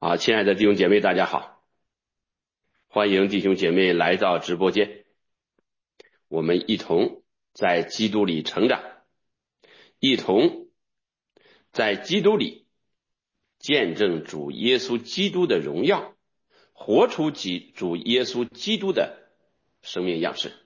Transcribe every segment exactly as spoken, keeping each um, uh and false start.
好，亲爱的弟兄姐妹，大家好，欢迎弟兄姐妹来到直播间，我们一同在基督里成长，一同在基督里见证主耶稣基督的荣耀，活出基主耶稣基督的生命样式。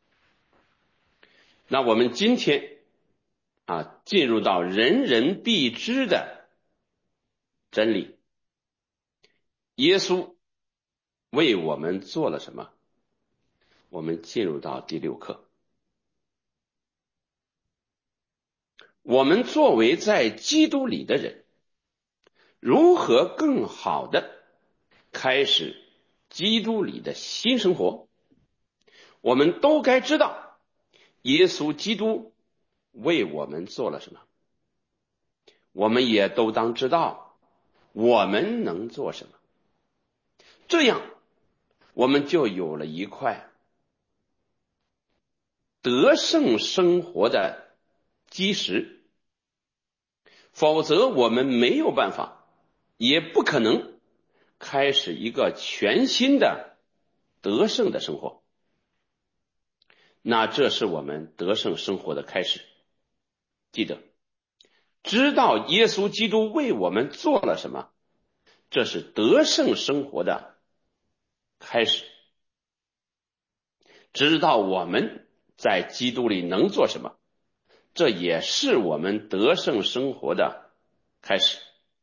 那我们今天啊，进入到人人必知的真理，耶稣为我们做了什么？我们进入到第六课。我们作为在基督里的人，如何更好的开始基督里的新生活？我们都该知道耶稣基督为我们做了什么，我们也都当知道我们能做什么，这样我们就有了一块得胜生活的基石，否则我们没有办法，也不可能开始一个全新的得胜的生活。那这是我们得胜生活的开始。记得，知道耶稣基督为我们做了什么，这是得胜生活的开始。知道我们在基督里能做什么，这也是我们得胜生活的开始。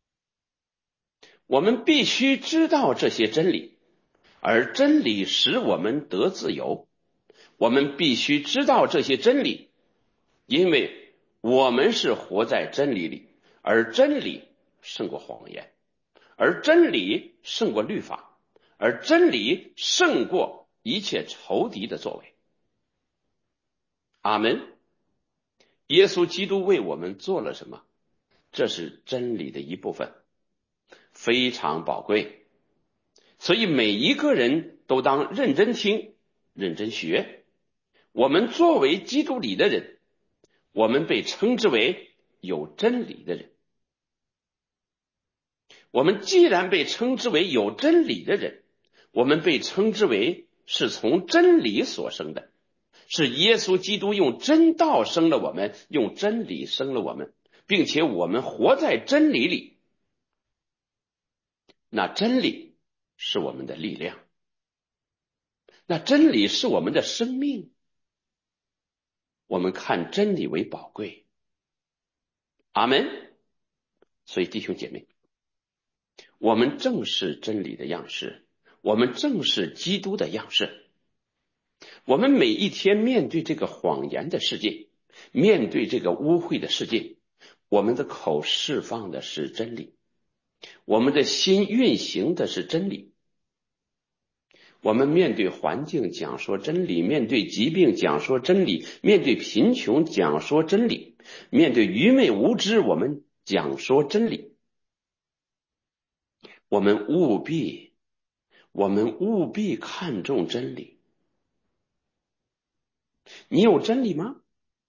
我们必须知道这些真理，而真理使我们得自由。我们必须知道这些真理，因为我们是活在真理里，而真理胜过谎言，而真理胜过律法，而真理胜过一切仇敌的作为。阿门。耶稣基督为我们做了什么？这是真理的一部分，非常宝贵。所以每一个人都当认真听，认真学。我们作为基督里的人，我们被称之为有真理的人。我们既然被称之为有真理的人，我们被称之为是从真理所生的，是耶稣基督用真道生了我们，用真理生了我们，并且我们活在真理里。那真理是我们的力量，那真理是我们的生命。我们看真理为宝贵。阿门。所以弟兄姐妹，我们正是真理的样式，我们正是基督的样式。我们每一天面对这个谎言的世界，面对这个污秽的世界，我们的口释放的是真理，我们的心运行的是真理。我们面对环境讲说真理，面对疾病讲说真理，面对贫穷讲说真理，面对愚昧无知我们讲说真理。我们务必我们务必看重真理。你有真理吗？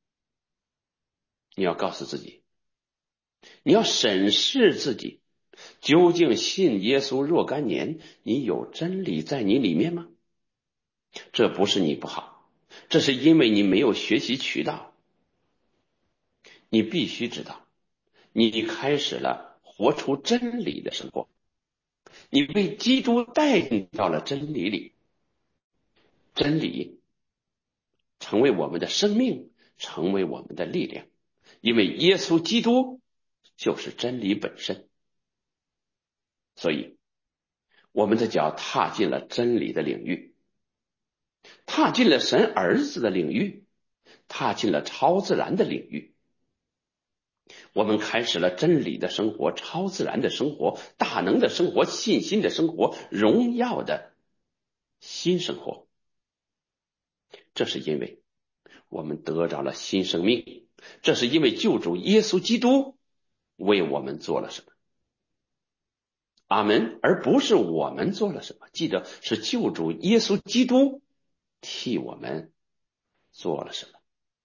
你要告诉自己，你要审视自己，究竟信耶稣若干年，你有真理在你里面吗？这不是你不好，这是因为你没有学习渠道。你必须知道，你开始了活出真理的生活，你被基督带进到了真理里，真理成为我们的生命，成为我们的力量，因为耶稣基督就是真理本身。所以我们的脚踏进了真理的领域，踏进了神儿子的领域，踏进了超自然的领域。我们开始了真理的生活，超自然的生活，大能的生活，信心的生活，荣耀的新生活。这是因为我们得着了新生命，这是因为救主耶稣基督为我们做了什么。阿门。而不是我们做了什么，记得是救主耶稣基督替我们做了什么。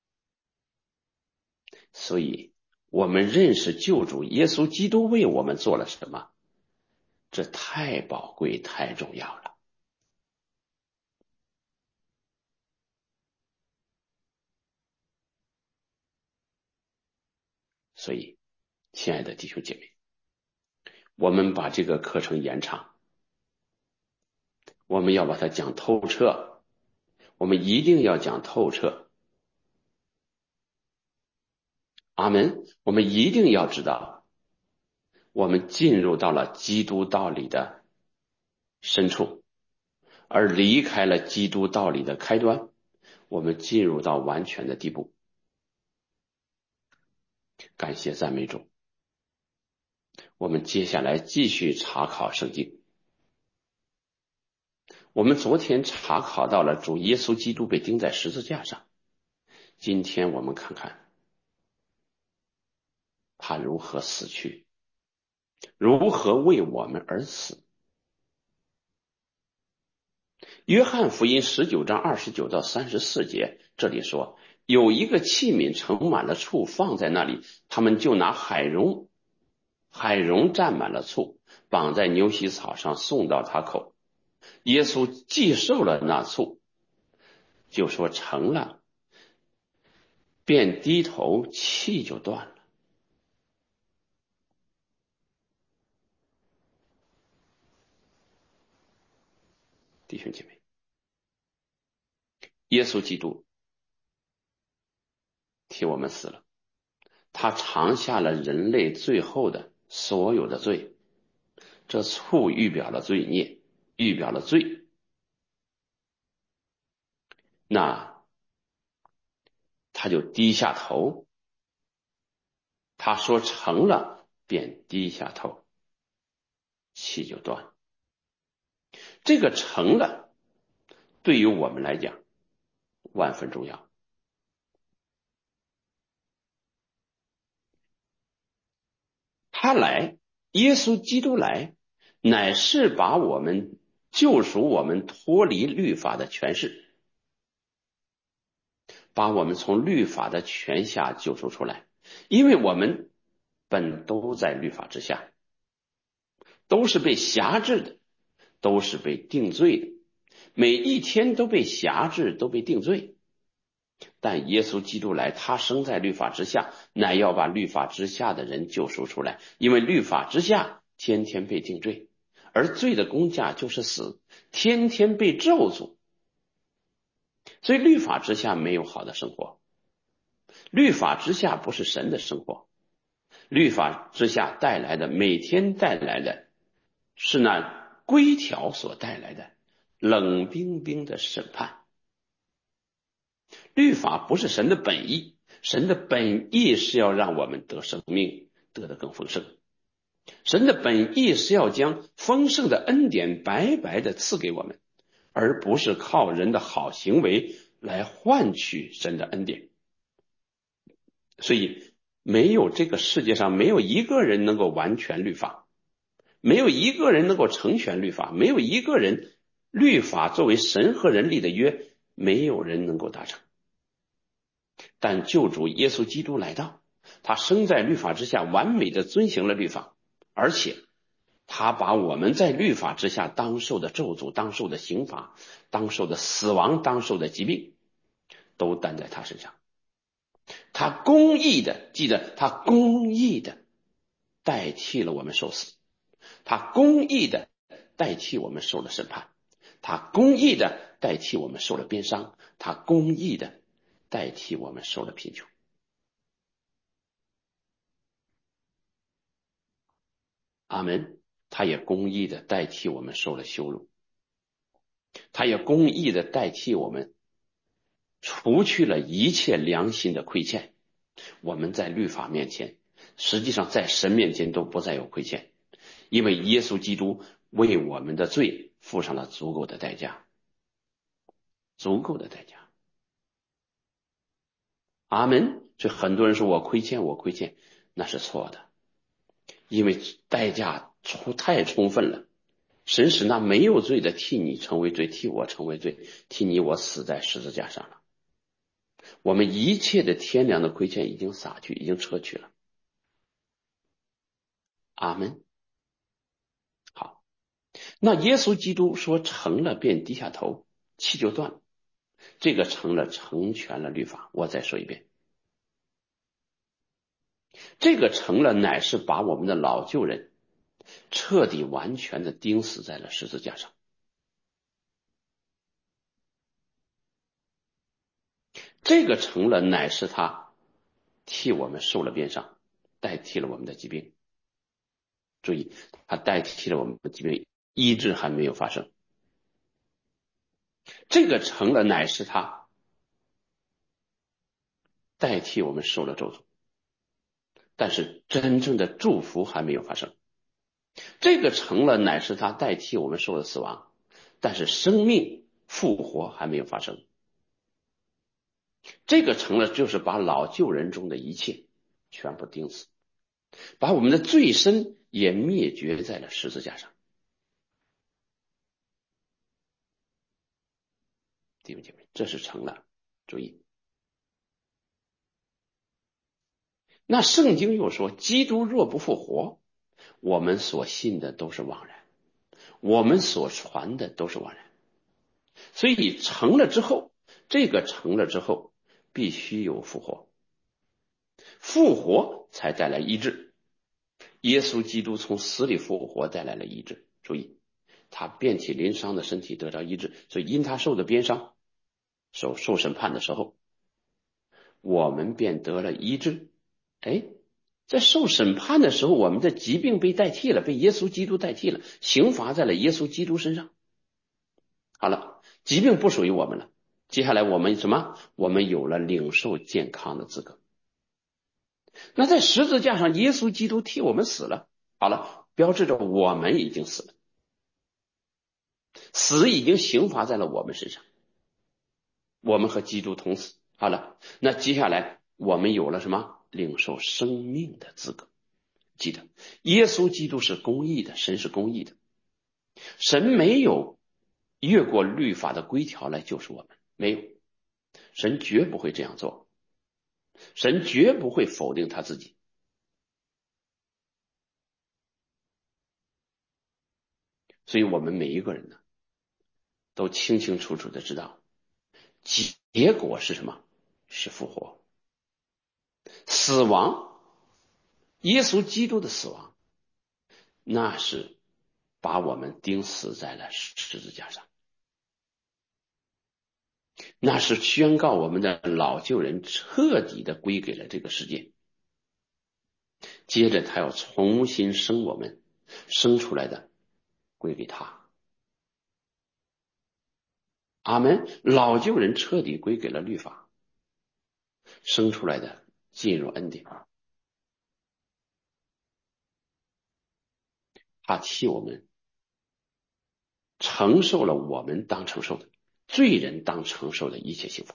所以我们认识救主耶稣基督为我们做了什么， 这太宝贵太重要了。所以亲爱的弟兄姐妹，我们把这个课程延长，我们要把它讲透彻，我们一定要讲透彻。阿们。我们一定要知道，我们进入到了基督道理的深处，而离开了基督道理的开端，我们进入到完全的地步。感谢赞美主。我们接下来继续查考圣经。我们昨天查考到了主耶稣基督被钉在十字架上，今天我们看看他如何死去，如何为我们而死。约翰福音十九章二十九到三十四节，这里说，有一个器皿盛满了醋放在那里，他们就拿海蓉海蓉蘸满了醋，绑在牛膝草上送到他口。耶稣既受了那醋，就说成了，便低头，气就断了。弟兄姐妹，耶稣基督替我们死了，他尝下了人类最后的所有的罪。这醋预表了罪孽，预表了罪。那他就低下头，他说成了，便低下头，气就断。这个成了对于我们来讲万分重要。他来，耶稣基督来，乃是把我们救赎我们脱离律法的权势，把我们从律法的权下救赎出来。因为我们本都在律法之下，都是被辖制的，都是被定罪的，每一天都被辖制，都被定罪。但耶稣基督来，他生在律法之下，乃要把律法之下的人救赎出来。因为律法之下天天被定罪，而罪的工价就是死，天天被咒诅。所以律法之下没有好的生活，律法之下不是神的生活，律法之下带来的，每天带来的是那规条所带来的冷冰冰的审判。律法不是神的本意，神的本意是要让我们得生命，得得更丰盛。神的本意是要将丰盛的恩典白白的赐给我们，而不是靠人的好行为来换取神的恩典。所以没有这个世界上没有一个人能够完全律法，没有一个人能够成全律法，没有一个人，律法作为神和人立的约，没有人能够达成。但救主耶稣基督来到，他生在律法之下，完美的遵行了律法，而且他把我们在律法之下当受的咒诅、当受的刑罚、当受的死亡、当受的疾病都担在他身上。他公义的，记得他公义的代替了我们受死，他公义的代替我们受了审判，他公义的代替我们受了鞭伤，他公义的代替我们受了贫穷。阿们。他也公义的代替我们受了羞辱，他也公义的代替我们除去了一切良心的亏欠。我们在律法面前，实际上在神面前都不再有亏欠，因为耶稣基督为我们的罪付上了足够的代价，足够的代价。阿们。所以很多人说我亏欠我亏欠，那是错的，因为代价太充分了。神使那没有罪的替你成为罪，替我成为罪，替你我死在十字架上了。我们一切的天良的亏欠已经洒去，已经撤去了。阿们。好， 那耶稣基督说成了便低下头，气就断了，这个成了成全了律法。我再说一遍，这个成了乃是把我们的老旧人彻底完全的钉死在了十字架上。这个成了乃是他替我们受了鞭伤，代替了我们的疾病。注意，他代替了我们的疾病，医治还没有发生。这个成了乃是他代替我们受了咒诅，但是真正的祝福还没有发生。这个成了乃是他代替我们受了死亡，但是生命复活还没有发生。这个成了就是把老旧人中的一切全部钉死，把我们的罪身也灭绝在了十字架上。弟兄姐妹，这是成了。注意，那圣经又说，基督若不复活，我们所信的都是枉然，我们所传的都是枉然。所以成了之后，这个成了之后必须有复活，复活才带来医治。耶稣基督从死里复活带来了医治。注意，他遍体鳞伤的身体得到医治，所以因他受的鞭伤，受受审判的时候，我们便得了医治。哎，在受审判的时候，我们的疾病被代替了，被耶稣基督代替了，刑罚在了耶稣基督身上。好了，疾病不属于我们了。接下来我们什么？我们有了领受健康的资格。那在十字架上，耶稣基督替我们死了。好了，标志着我们已经死了，死已经刑罚在了我们身上，我们和基督同死。好了，那接下来我们有了什么？领受生命的资格。记得，耶稣基督是公义的，神是公义的，神没有越过律法的规条来救赎我们，没有，神绝不会这样做，神绝不会否定他自己。所以我们每一个人呢，都清清楚楚的知道，结果是什么？是复活。死亡，耶稣基督的死亡，那是把我们钉死在了十字架上，那是宣告我们的老旧人彻底的归给了这个世界。接着他要重新生我们，生出来的归给他。阿们。老旧人彻底归给了律法，生出来的进入恩典。他替我们承受了我们当承受的，罪人当承受的一切幸福。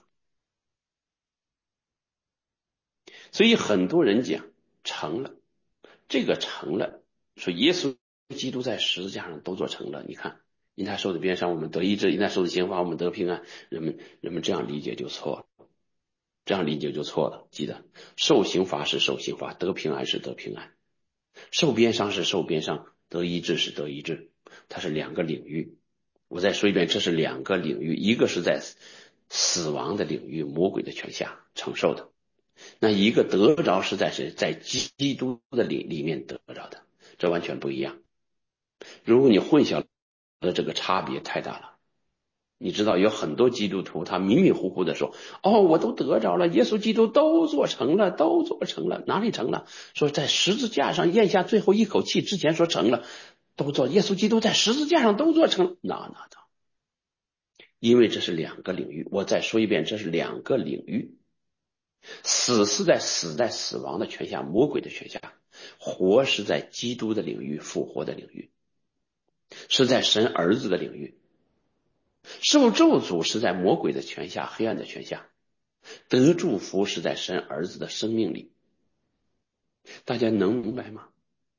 所以很多人讲成了，这个成了，说耶稣基督在十字架上都做成了。你看，因他受的鞭伤我们得医治，因他受的刑罚我们得平安。人们人们这样理解就错了，这样理解就错了。记得，受刑罚是受刑罚，得平安是得平安，受鞭伤是受鞭伤，得医治是得医治，它是两个领域。我再说一遍，这是两个领域，一个是在死亡的领域，魔鬼的权下承受的，那一个得着是在谁？在基督的里里面得着的，这完全不一样。如果你混淆的这个差别太大了。你知道有很多基督徒他迷迷糊糊的说，哦，我都得着了，耶稣基督都做成了，都做成了。哪里成了？说在十字架上咽下最后一口气之前说成了，都做，耶稣基督在十字架上都做成了。那那那，因为这是两个领域。我再说一遍，这是两个领域。死是在死在死亡的权下，魔鬼的权下，活是在基督的领域，复活的领域，是在神儿子的领域。受咒诅是在魔鬼的权下，黑暗的权下，得祝福是在神儿子的生命里。大家能明白吗？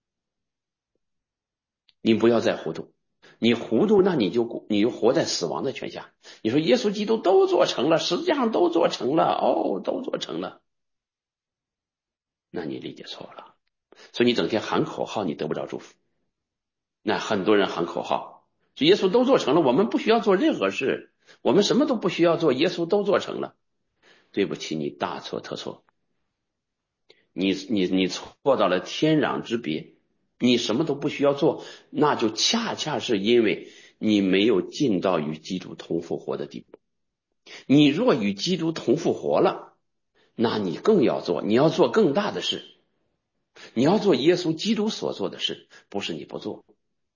你不要再糊涂，你糊涂那你就你就活在死亡的权下。你说耶稣基督都做成了，实际上都做成了，哦，都做成了，那你理解错了。所以你整天喊口号，你得不着祝福。那很多人喊口号， 就耶稣都做成了，我们不需要做任何事，我们什么都不需要做，耶稣都做成了。对不起，你大错特错，你你你错到了天壤之别，你什么都不需要做，那就恰恰是因为你没有尽到与基督同复活的地步。你若与基督同复活了，那你更要做，你要做更大的事，你要做耶稣基督所做的事，不是你不做。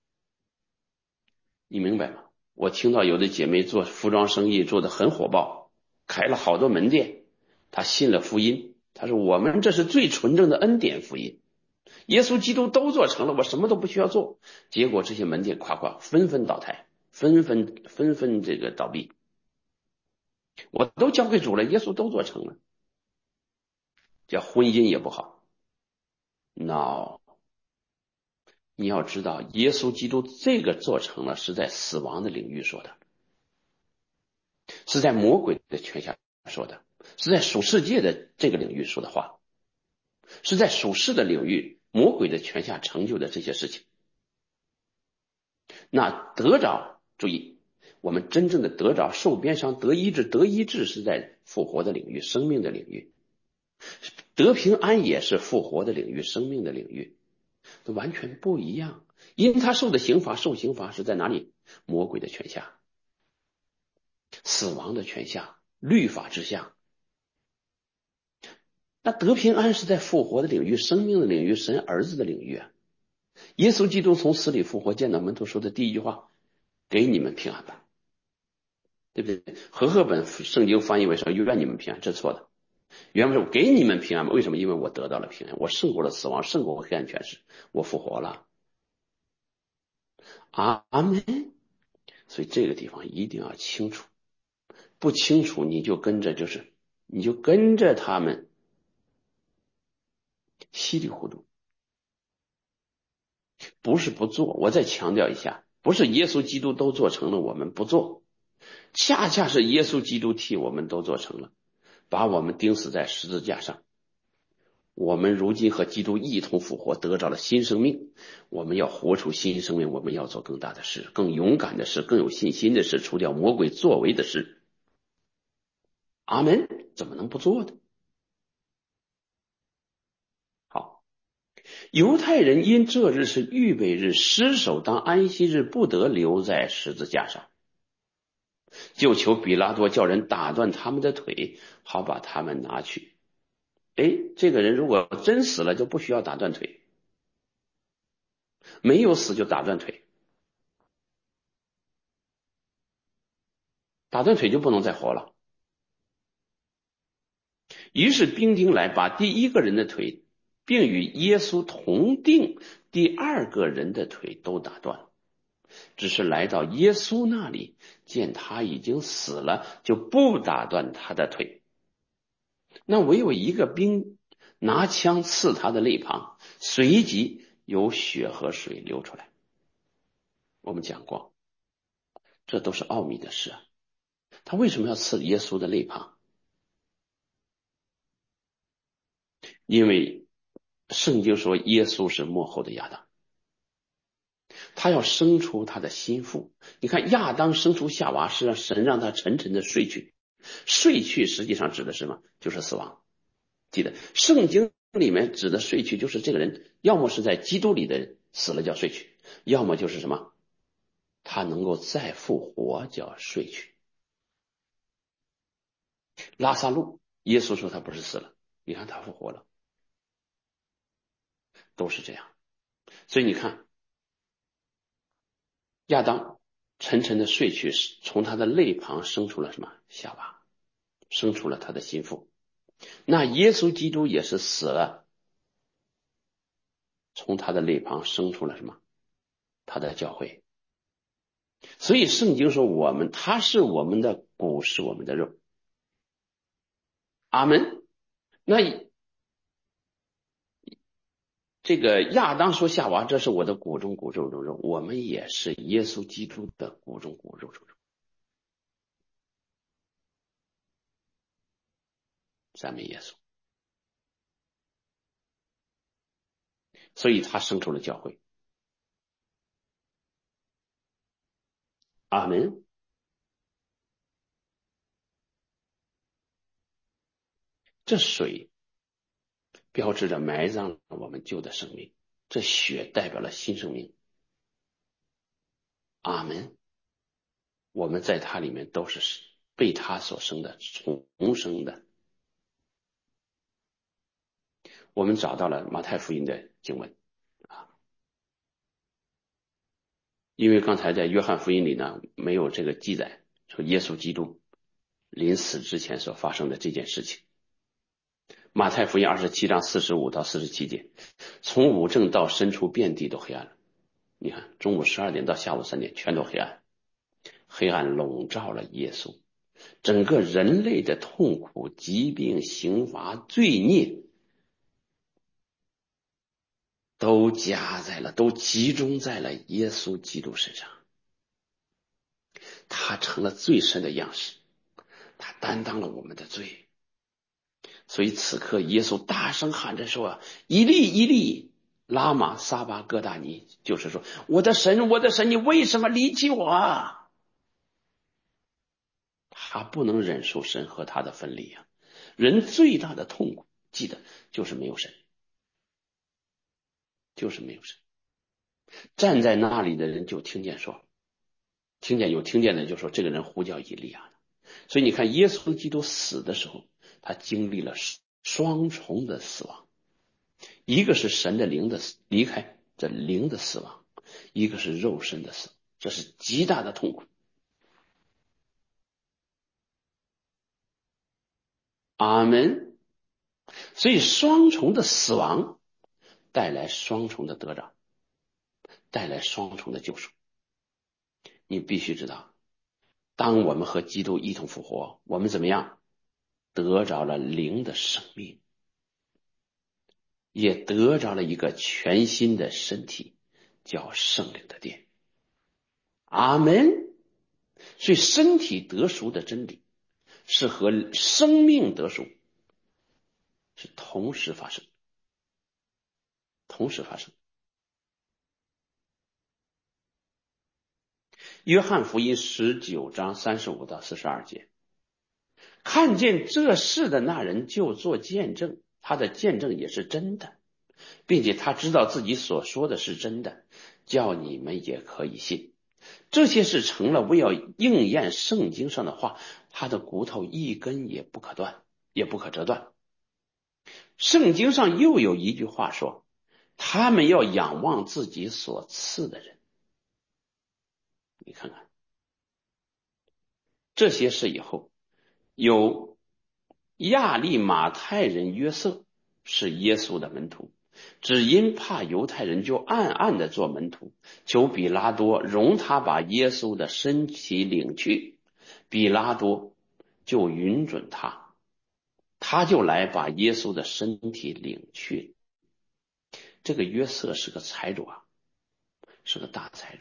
你明白吗？我听到有的姐妹做服装生意做得很火爆，开了好多门店，她信了福音，她说我们这是最纯正的恩典福音，耶稣基督都做成了，我什么都不需要做。结果这些门店夸夸纷纷倒台，纷纷纷纷这个倒闭，我都交给主了，耶稣都做成了。叫婚姻也不好。No， 你要知道耶稣基督这个做成了是在死亡的领域说的，是在魔鬼的权下说的，是在属世界的这个领域说的话，是在属世的领域魔鬼的权下成就的这些事情。那得着，注意，我们真正的得着受鞭伤得医治，得医治是在复活的领域，生命的领域，得平安也是复活的领域，生命的领域，都完全不一样。因他受的刑罚，受刑罚是在哪里？魔鬼的权下，死亡的权下，律法之下。那得平安是在复活的领域，生命的领域，神儿子的领域啊。耶稣基督从死里复活，见到门徒说的第一句话，给你们平安吧，对不对？和合本圣经翻译为说愿你们平安，这是错的。原文是给你们平安，为什么？因为我得到了平安，我胜过了死亡，胜过黑暗权势，我复活了。阿门。所以这个地方一定要清楚，不清楚你就跟着就是你就跟着他们稀里糊涂。不是不做，我再强调一下，不是耶稣基督都做成了我们不做，恰恰是耶稣基督替我们都做成了，把我们钉死在十字架上。我们如今和基督一同复活，得着了新生命。我们要活出新生命，我们要做更大的事，更勇敢的事，更有信心的事，除掉魔鬼作为的事。阿门，怎么能不做的？好，犹太人因这日是预备日，尸首当安息日不得留在十字架上，就求比拉多叫人打断他们的腿，好把他们拿去。哎，这个人如果真死了，就不需要打断腿；没有死就打断腿，打断腿就不能再活了。于是兵丁来，把第一个人的腿，并与耶稣同定第二个人的腿都打断了。只是来到耶稣那里，见他已经死了，就不打断他的腿。那唯有一个兵拿枪刺他的肋旁，随即有血和水流出来。我们讲过，这都是奥秘的事啊。他为什么要刺耶稣的肋旁？因为圣经说耶稣是末后的亚当，他要生出他的心腹。你看亚当生出夏娃是让神让他沉沉的睡去，睡去实际上指的是什么？就是死亡。记得圣经里面指的睡去就是这个人要么是在基督里的人死了叫睡去，要么就是什么他能够再复活叫睡去。拉萨路耶稣说他不是死了，你看他复活了，都是这样。所以你看亚当沉沉的睡去，从他的肋旁生出了什么？夏娃，生出了他的心腹。那耶稣基督也是死了，从他的肋旁生出了什么？他的教会。所以圣经说我们他是我们的骨，是我们的肉。阿门。那这个亚当说夏娃，这是我的骨中骨肉中肉，我们也是耶稣基督的骨中骨肉中肉。赞美耶稣。所以他生出了教会。 阿门。这水标志着埋葬了我们旧的生命，这血代表了新生命。阿门。我们在它里面都是被他所生的，重生的。我们找到了马太福音的经文啊，因为刚才在约翰福音里呢没有这个记载，说耶稣基督临死之前所发生的这件事情。马太福音二十七章四十五到四十七节，从午正到深处遍地都黑暗了。你看，中午十二点到下午三点全都黑暗，黑暗笼罩了耶稣，整个人类的痛苦、疾病、刑罚、罪孽都加在了，都集中在了耶稣基督身上。他成了最深的样式，他担当了我们的罪。所以此刻耶稣大声喊着说：以利以利拉玛撒巴哥大尼，就是说，我的神我的神，你为什么离弃我啊？他不能忍受神和他的分离啊！人最大的痛苦，记得就是没有神，就是没有神。站在那里的人就听见说，听见有听见的就说这个人呼叫以利亚的。所以你看耶稣基督死的时候，他经历了双重的死亡，一个是神的灵的离开，这灵的死亡，一个是肉身的死亡，这是极大的痛苦。阿门。所以双重的死亡带来双重的得着，带来双重的救赎。你必须知道，当我们和基督一同复活，我们怎么样？得着了灵的生命，也得着了一个全新的身体，叫圣灵的殿。阿门。所以身体得赎的真理是和生命得赎是同时发生，同时发生。约翰福音十九章三十五到四十二节，看见这事的那人就做见证，他的见证也是真的，并且他知道自己所说的是真的，叫你们也可以信。这些事成了，为要应验圣经上的话，他的骨头一根也不可断，也不可折断。圣经上又有一句话说，他们要仰望自己所赐的人。你看看这些事以后，有亚利马太人约瑟是耶稣的门徒，只因怕犹太人，就暗暗的做门徒，求比拉多容他把耶稣的身体领去。比拉多就允准他，他就来把耶稣的身体领去。这个约瑟是个财主啊，是个大财主。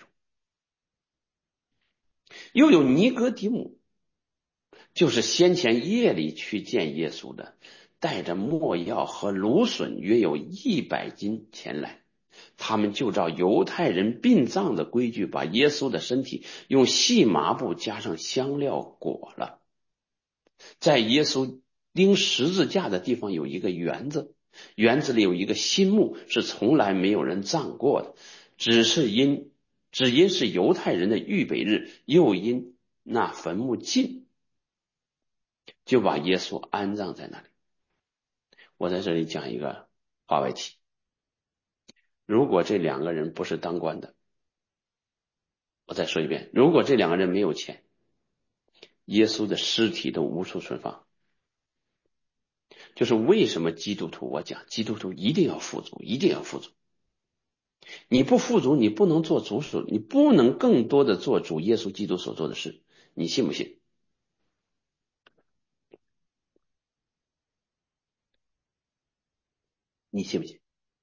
又有尼哥底母，就是先前夜里去见耶稣的，带着没药和芦笋约有一百斤前来。他们就照犹太人殡葬的规矩，把耶稣的身体用细麻布加上香料裹了。在耶稣钉十字架的地方有一个园子，园子里有一个新墓，是从来没有人葬过的，只是因只因是犹太人的预备日，又因那坟墓近，就把耶稣安葬在那里。我在这里讲一个话外题，如果这两个人不是当官的，我再说一遍，如果这两个人没有钱，耶稣的尸体都无处存放。就是为什么基督徒，我讲基督徒一定要富足，一定要富足。你不富足，你不能做主所，你不能更多的做主耶稣基督所做的事。你信不信？你信不信？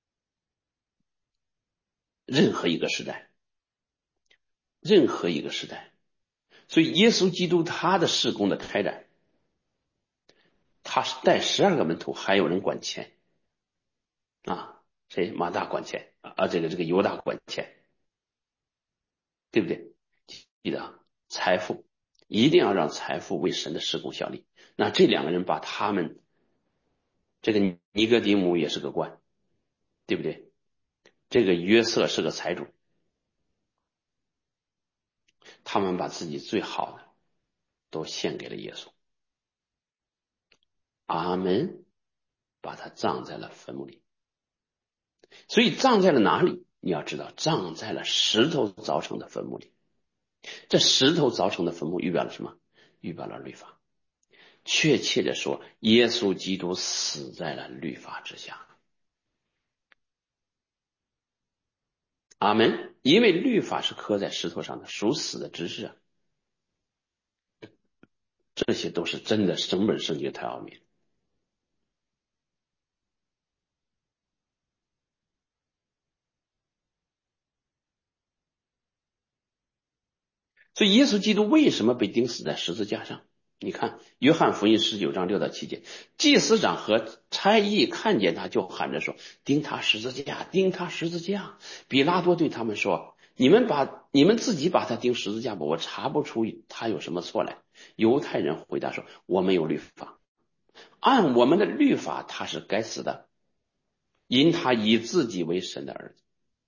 任何一个时代，任何一个时代，所以耶稣基督他的事工的开展，他是带十二个门徒，还有人管钱啊，谁？马大管钱啊，这个这个犹大管钱，对不对？记得啊。 财富，一定要让财富为神的事工效力。那这两个人把他们，这个尼哥底母也是个官，对不对？这个约瑟是个财主，他们把自己最好的都献给了耶稣。阿门，把他葬在了坟墓里。所以葬在了哪里？你要知道，葬在了石头凿成的坟墓里。这石头凿成的坟墓预表了什么？预表了律法。确切的说，耶稣基督死在了律法之下。阿门。因为律法是刻在石头上的，属死的知识啊。这些都是真的，整本圣经太奥秘。所以耶稣基督为什么被钉死在十字架上？你看约翰福音十九章六到七节，祭司长和差役看见他就喊着说，钉他十字架，钉他十字架。比拉多对他们说，你们把你们自己把他钉十字架吧，我查不出他有什么错来。犹太人回答说，我们有律法，按我们的律法他是该死的，因他以自己为神的儿子。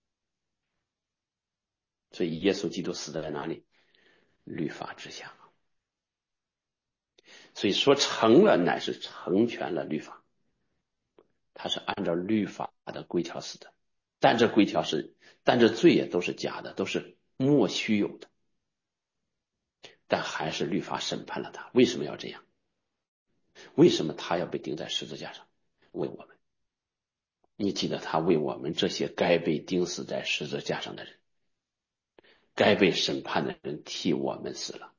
所以耶稣基督死在哪里？律法之下。所以说成了乃是成全了律法，他是按照律法的规条死的，但这规条是，但这罪也都是假的，都是莫须有的，但还是律法审判了他。为什么要这样？为什么他要被钉在十字架上？为我们。你记得他为我们这些该被钉死在十字架上的人，该被审判的人替我们死了。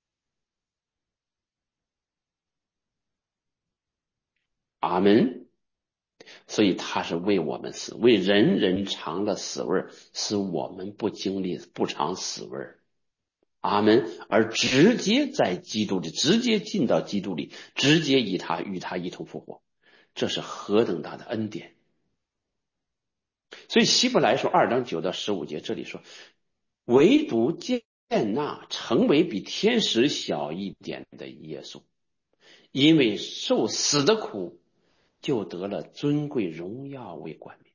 阿门。所以他是为我们死，为人人尝了死味，使我们不经历不尝死味。阿门。而直接在基督里，直接进到基督里，直接以他与他一同复活，这是何等大的恩典。所以希伯来书二章九到十五节这里说，唯独见那成为比天使小一点的耶稣，因为受死的苦，就得了尊贵荣耀为冠冕。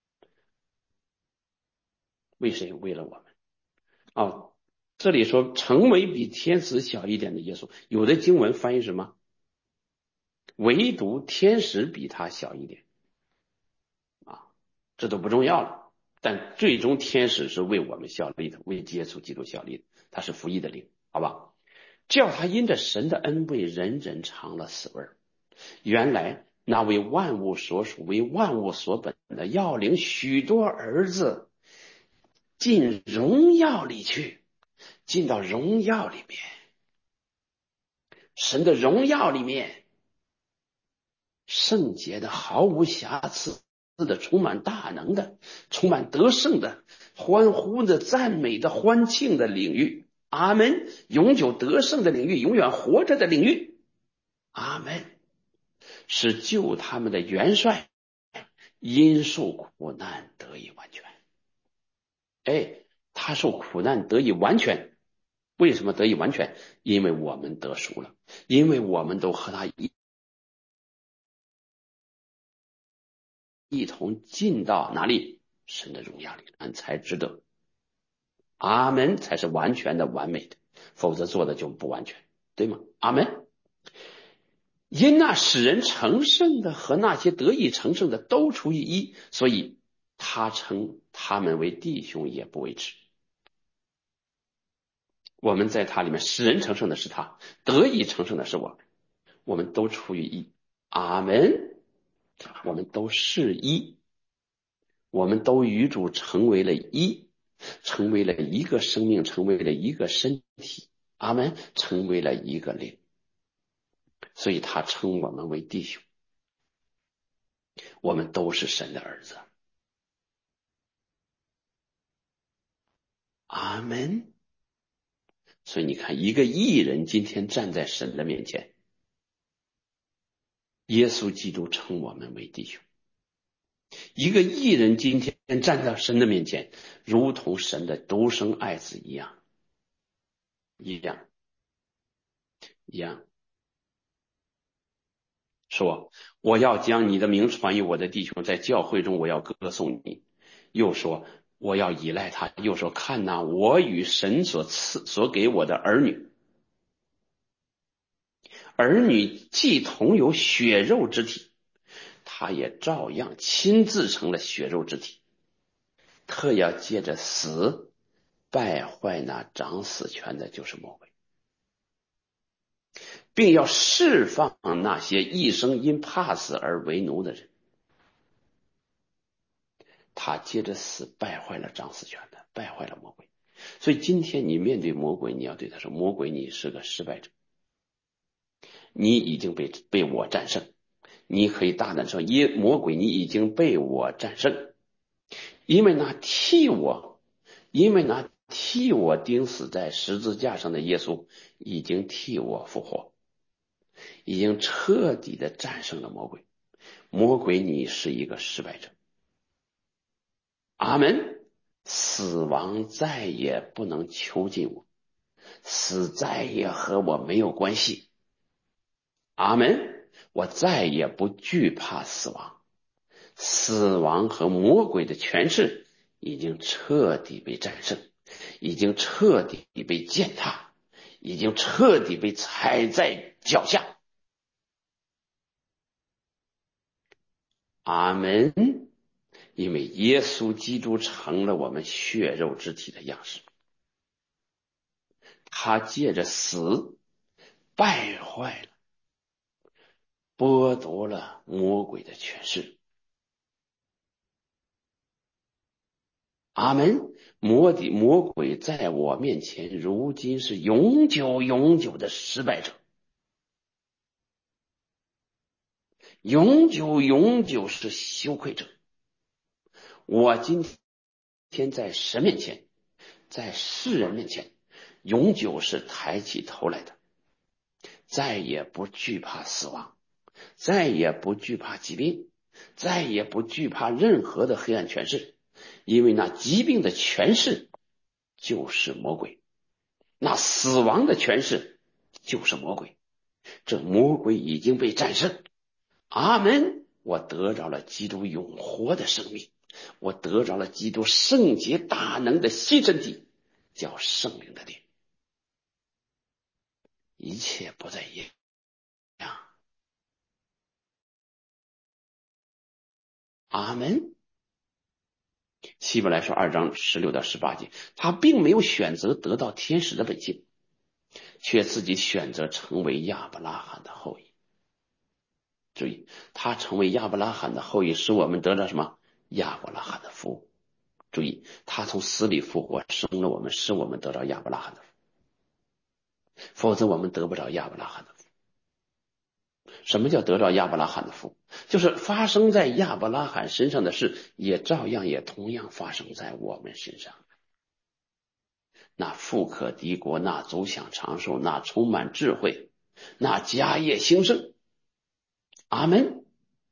为谁？为了我们。哦，这里说成为比天使小一点的耶稣，有的经文翻译什么？唯独天使比他小一点啊，这都不重要了。但最终天使是为我们效力的，为耶稣基督效力的，他是服役的灵，好吧？叫他因着神的恩为人人尝了死味。原来那为万物所属、为万物所本的，要领许多儿子进荣耀里去，进到荣耀里面，神的荣耀里面，圣洁的、毫无瑕疵的、充满大能的、充满得胜的、欢呼的、赞美的、欢庆的领域。阿门。永久得胜的领域，永远活着的领域。阿门。是救他们的元帅因受苦难得以完全。哎，他受苦难得以完全，为什么得以完全？因为我们得赎了，因为我们都和他一一同进到哪里？神的荣耀里，俺才知道。阿门，才是完全的、完美的，否则做的就不完全，对吗？阿门。因那使人成圣的和那些得以成圣的都出于一，所以他称他们为弟兄也不为耻。我们在他里面，使人成圣的是他，得以成圣的是我，我们都出于一。阿门。我们都是一，我们都与主成为了一，成为了一个生命，成为了一个身体。阿门。成为了一个灵，所以他称我们为弟兄，我们都是神的儿子。阿门。所以你看，一个义人今天站在神的面前，耶稣基督称我们为弟兄。一个义人今天站到神的面前，如同神的独生爱子一样。 一样一样，说我要将你的名传于我的弟兄，在教会中我要歌颂你。又说我要依赖他，又说看哪，我与神所赐所给我的儿女，儿女既同有血肉之体，他也照样亲自成了血肉之体，特要借着死败坏那掌死权的，就是魔鬼，并要释放那些一生因怕死而为奴的人。他借着死败坏了掌死权的，败坏了魔鬼。所以今天你面对魔鬼，你要对他说，魔鬼你是个失败者，你已经被被我战胜。你可以大胆说，耶魔鬼你已经被我战胜，因为那替我因为那替我钉死在十字架上的耶稣已经替我复活，已经彻底的战胜了魔鬼。魔鬼你是一个失败者。阿门。死亡再也不能囚禁我，死再也和我没有关系。阿门。我再也不惧怕死亡，死亡和魔鬼的权势已经彻底被战胜，已经彻底被践踏，已经彻底被踩在脚下。阿门。因为耶稣基督成了我们血肉之体的样式，他借着死败坏了剥夺了魔鬼的权势。阿门。魔的魔鬼在我面前如今是永久永久的失败者，永久永久是羞愧者。我今天在神面前，在世人面前，永久是抬起头来的，再也不惧怕死亡，再也不惧怕疾病，再也不惧怕任何的黑暗权势，因为那疾病的权势就是魔鬼，那死亡的权势就是魔鬼，这魔鬼已经被战胜。阿门。我得着了基督永活的生命，我得着了基督圣洁大能的新身体，叫圣灵的殿，一切不再一样。阿门。希伯来书二章十六到十八节，他并没有选择得到天使的本性，却自己选择成为亚伯拉罕的后裔。注意，他成为亚伯拉罕的后裔，使我们得到什么？亚伯拉罕的福。注意，他从死里复活，生了我们，使我们得到亚伯拉罕的福，否则我们得不着亚伯拉罕的福。什么叫得到亚伯拉罕的福？就是发生在亚伯拉罕身上的事，也照样也同样发生在我们身上。那富可敌国，那足享长寿，那充满智慧，那家业兴盛。阿门。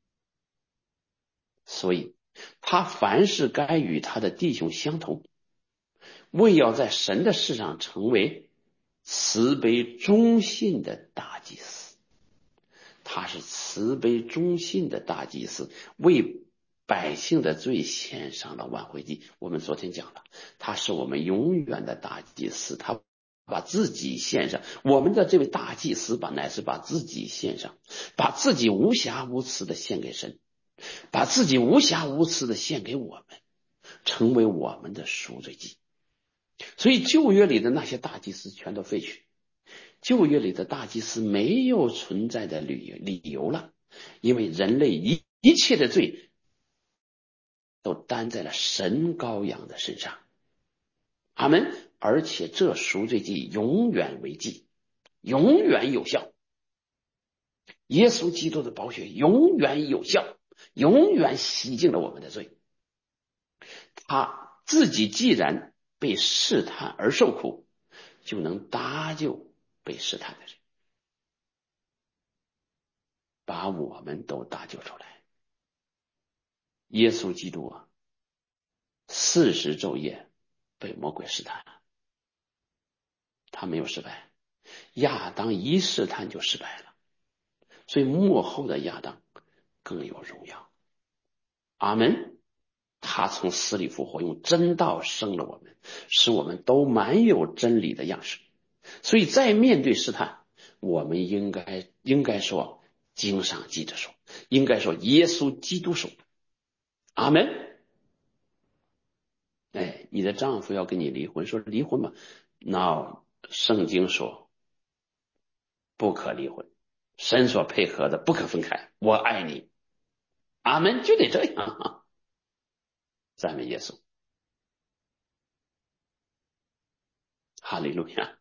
所以他凡事该与他的弟兄相同，为要在神的事上成为慈悲忠信的大祭司。他是慈悲忠信的大祭司，为百姓的罪献上了挽回祭。我们昨天讲了，他是我们永远的大祭司，他把自己献上。我们的这位大祭司把乃是把自己献上，把自己无瑕无疵的献给神，把自己无瑕无疵的献给我们，成为我们的赎罪祭。所以旧约里的那些大祭司全都废去，旧约里的大祭司没有存在的理由了，因为人类一一切的罪都担在了神羔羊的身上。阿门。而且这赎罪祭永远为祭，永远有效。耶稣基督的宝血永远有效，永远洗净了我们的罪。他自己既然被试探而受苦，就能搭救被试探的人，把我们都搭救出来。耶稣基督啊，四十昼夜被魔鬼试探， 他没有失败，亚当一试探就失败了，所以幕后的亚当更有荣耀。阿们。他从死里复活，用真道生了我们，使我们都满有真理的样式。所以在面对试探，我们应该应该说经上记着说，应该说耶稣基督说。阿们。哎，你的丈夫要跟你离婚，说离婚吧，那圣经说不可离婚，神所配合的不可分开，我爱你。阿们，就得这样。赞美耶稣，哈利路亚。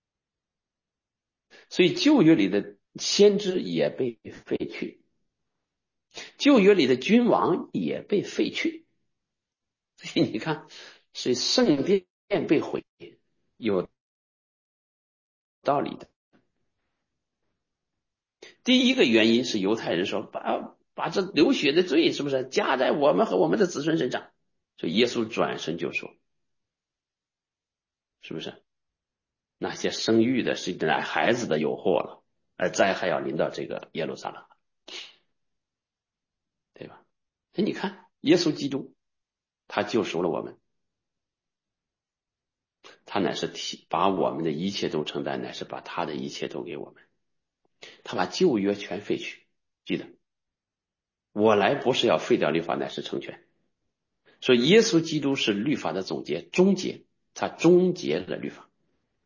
所以旧约里的先知也被废去，旧约里的君王也被废去。所以你看，所以圣殿被毁有道理的。第一个原因是犹太人说把把这流血的罪是不是加在我们和我们的子孙身上，所以耶稣转身就说，是不是那些生育的是奶孩子的有祸了，而灾害要临到这个耶路撒冷，对吧？哎，你看耶稣基督他救赎了我们，他乃是替把我们的一切都承担，乃是把他的一切都给我们，他把旧约全废去。记得我来不是要废掉律法，乃是成全。所以耶稣基督是律法的总结终结，他终结了律法。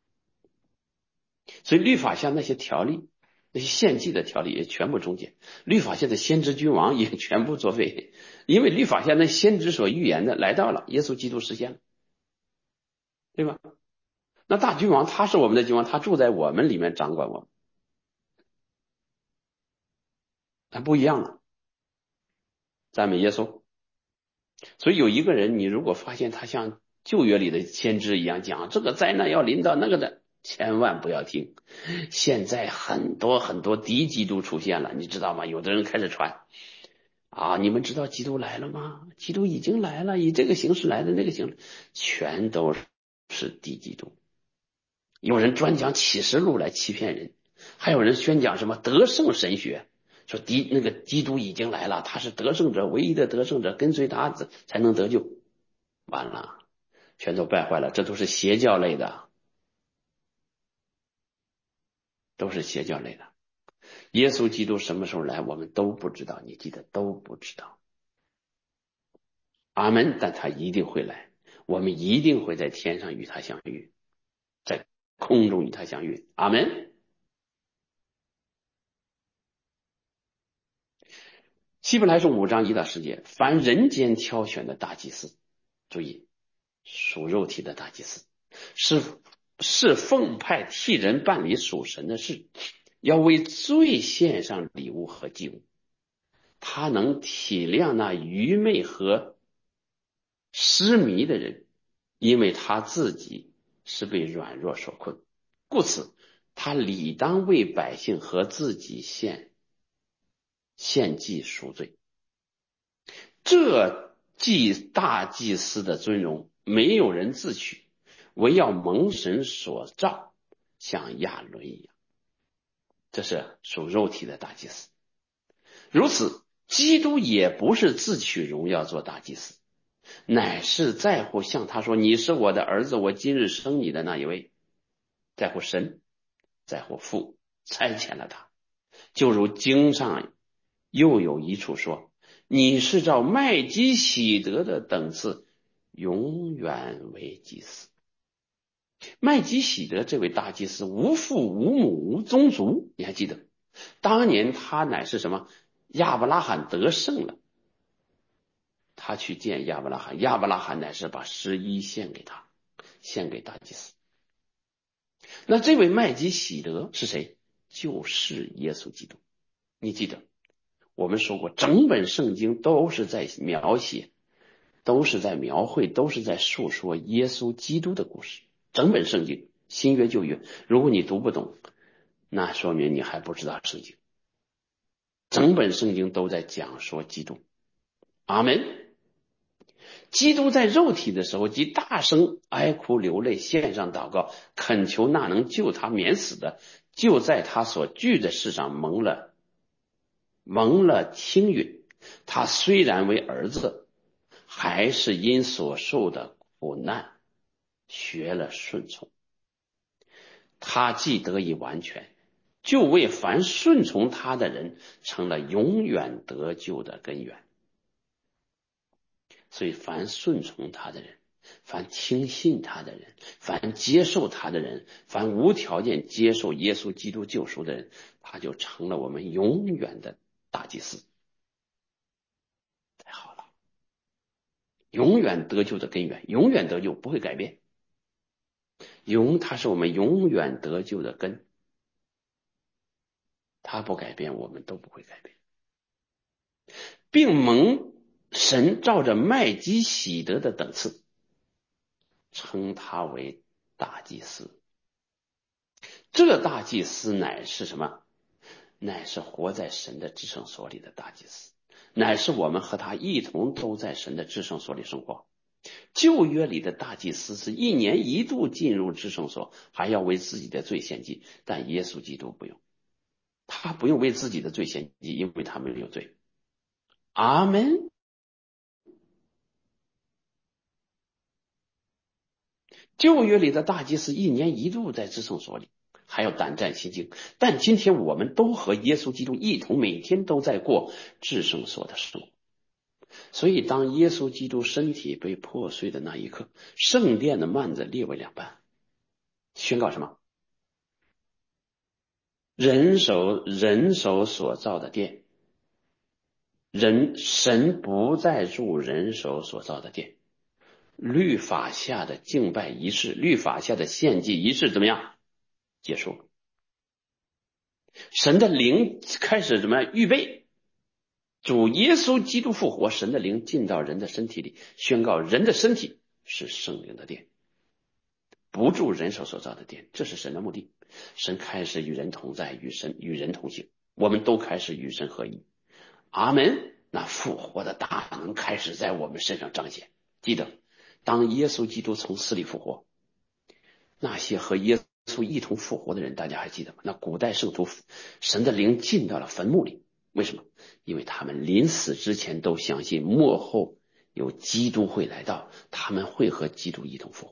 所以律法下那些条例，那些献祭的条例也全部终结，律法下的先知君王也全部作废，因为律法下那先知所预言的来到了，耶稣基督实现了，对吧？那大君王他是我们的君王，他住在我们里面掌管我们，他不一样了。赞美耶稣。所以有一个人，你如果发现他像旧约里的先知一样讲这个灾难要临到那个的，千万不要听。现在很多很多敌基督出现了，你知道吗？有的人开始传啊，你们知道基督来了吗？基督已经来了，以这个形式来的，那个形式全都是敌基督。有人专讲启示录来欺骗人，还有人宣讲什么得胜神学，说敌那个基督已经来了，他是得胜者，唯一的得胜者，跟随他才能得救。完了，全都败坏了，这都是邪教类的，都是邪教类的。耶稣基督什么时候来，我们都不知道，你记得都不知道。阿门。但他一定会来，我们一定会在天上与他相遇，在空中与他相遇。阿门。希伯来书五章一到十节，凡人间挑选的大祭司，注意属肉体的大祭司，是是奉派替人办理属神的事，要为罪献上礼物和祭物。他能体谅那愚昧和失迷的人，因为他自己是被软弱所困，故此他理当为百姓和自己献献祭赎罪。这祭大祭司的尊荣，没有人自取，唯要蒙神所召，像亚伦一样。这是属肉体的大祭司。如此，基督也不是自取荣耀做大祭司，乃是在乎向他说，你是我的儿子，我今日生你的那一位。在乎神，在乎父，差遣了他。就如经上又有一处说，你是照麦基洗德的等次，永远为祭司。麦基洗德这位大祭司无父无母无宗族，你还记得当年他乃是什么？亚伯拉罕得胜了，他去见亚伯拉罕，亚伯拉罕乃是把十一献给他，献给大祭司。那这位麦基洗德是谁？就是耶稣基督。你记得我们说过，整本圣经都是在描写，都是在描绘，都是在述说耶稣基督的故事。整本圣经新约旧约，如果你读不懂，那说明你还不知道圣经。整本圣经都在讲说基督。阿们。 基督在肉体的时候，即大声哀哭流泪，献上祷告，恳求那能救他免死的，就在他所居的世上蒙了蒙了青允。他虽然为儿子，还是因所受的苦难学了顺从。他既得以完全，就为凡顺从他的人成了永远得救的根源。所以凡顺从他的人，凡听信他的人，凡接受他的人，凡无条件接受耶稣基督救赎的人，他就成了我们永远的大祭司。太好了，永远得救的根源，永远得救不会改变，永他是我们永远得救的根，他不改变，我们都不会改变，并蒙神照着麦基喜德的等次，称他为大祭司。这大祭司乃是什么？乃是活在神的至圣所里的大祭司，乃是我们和他一同都在神的至圣所里生活。旧约里的大祭司是一年一度进入至圣所，还要为自己的罪献祭，但耶稣基督不用，他不用为自己的罪献祭，因为他没有罪。阿门。旧约里的大祭司一年一度在至圣所里，还要胆战心惊，但今天我们都和耶稣基督一同，每天都在过至圣所的生活。所以当耶稣基督身体被破碎的那一刻，圣殿的幔子裂为两半，宣告什么？人手人手所造的殿，人神不再住人手所造的殿。律法下的敬拜仪式，律法下的献祭仪式怎么样？结束了。神的灵开始怎么样？预备。主耶稣基督复活，神的灵进到人的身体里，宣告人的身体是圣灵的殿，不住人手所造的殿，这是神的目的。神开始与人同在，与神与人同行，我们都开始与神合一。阿门。那复活的大能开始在我们身上彰显。记得当耶稣基督从死里复活，那些和耶稣一同复活的人，大家还记得吗？那古代圣徒，神的灵进到了坟墓里，为什么？因为他们临死之前都相信末后有基督会来到，他们会和基督一同复活。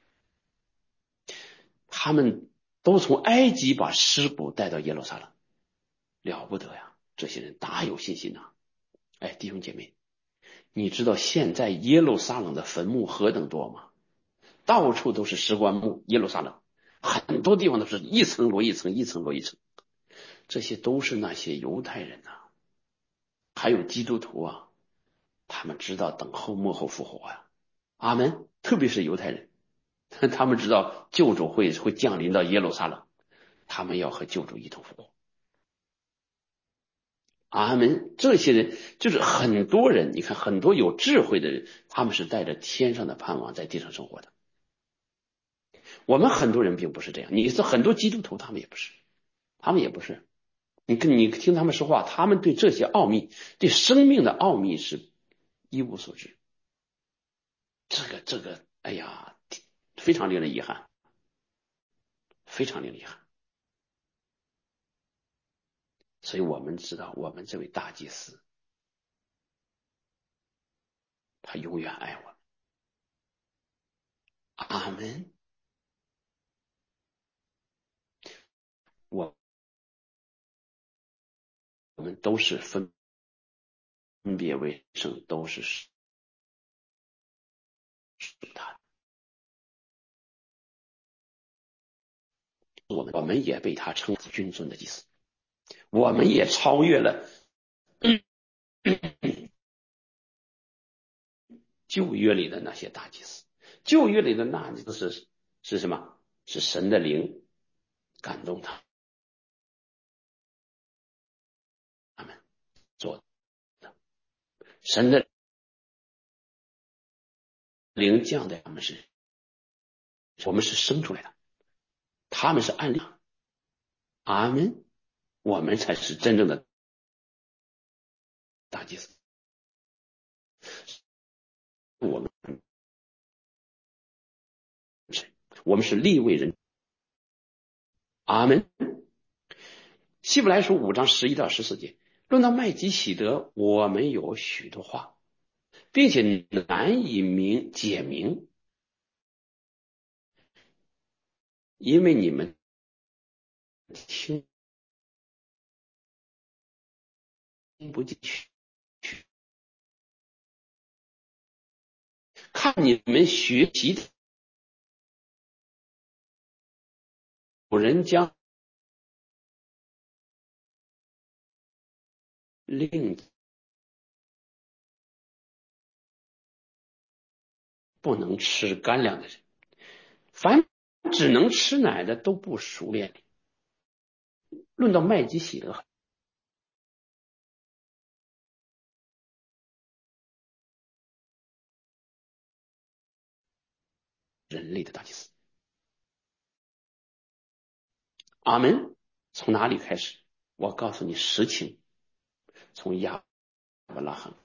他们都从埃及把尸骨带到耶路撒冷，了不得呀！这些人大有信心呐、啊！哎，弟兄姐妹，你知道现在耶路撒冷的坟墓何等多吗？到处都是石棺墓，耶路撒冷很多地方都是一层摞一层，一层摞一层，这些都是那些犹太人呐、啊，还有基督徒啊，他们知道等候末后复活呀、啊，阿门。特别是犹太人，他们知道救主会会降临到耶路撒冷，他们要和救主一同复活。阿门。这些人就是很多人，你看很多有智慧的人，他们是带着天上的盼望在地上生活的。我们很多人并不是这样，你是很多基督徒，他们也不是，他们也不是。你跟你听他们说话，他们对这些奥秘，对生命的奥秘是一无所知。这个这个，哎呀，非常令人遗憾，非常令人遗憾。所以我们知道，我们这位大祭司，他永远爱我们。阿门。我我们都是分分别为圣，都是属他的。我们我们也被他称为君尊的祭司，我们也超越了旧约里的那些大祭司。旧约里的那祭司是是什么？是神的灵感动他们做的，神的灵降在他们身上，我们是生出来的，他们是按量。阿门。我们才是真正的大祭司。 我们我们是利未人。阿门。希伯来书五章十一到十四节，论到麦基喜德，我们有许多话，并且难以明解明，因为你们听不进去，看你们学习的有人将令不能吃干粮的人，凡只能吃奶的都不熟练。论到麦基喜德，人类的大祭司。阿门。从哪里开始？我告诉你实情，从亚伯拉罕，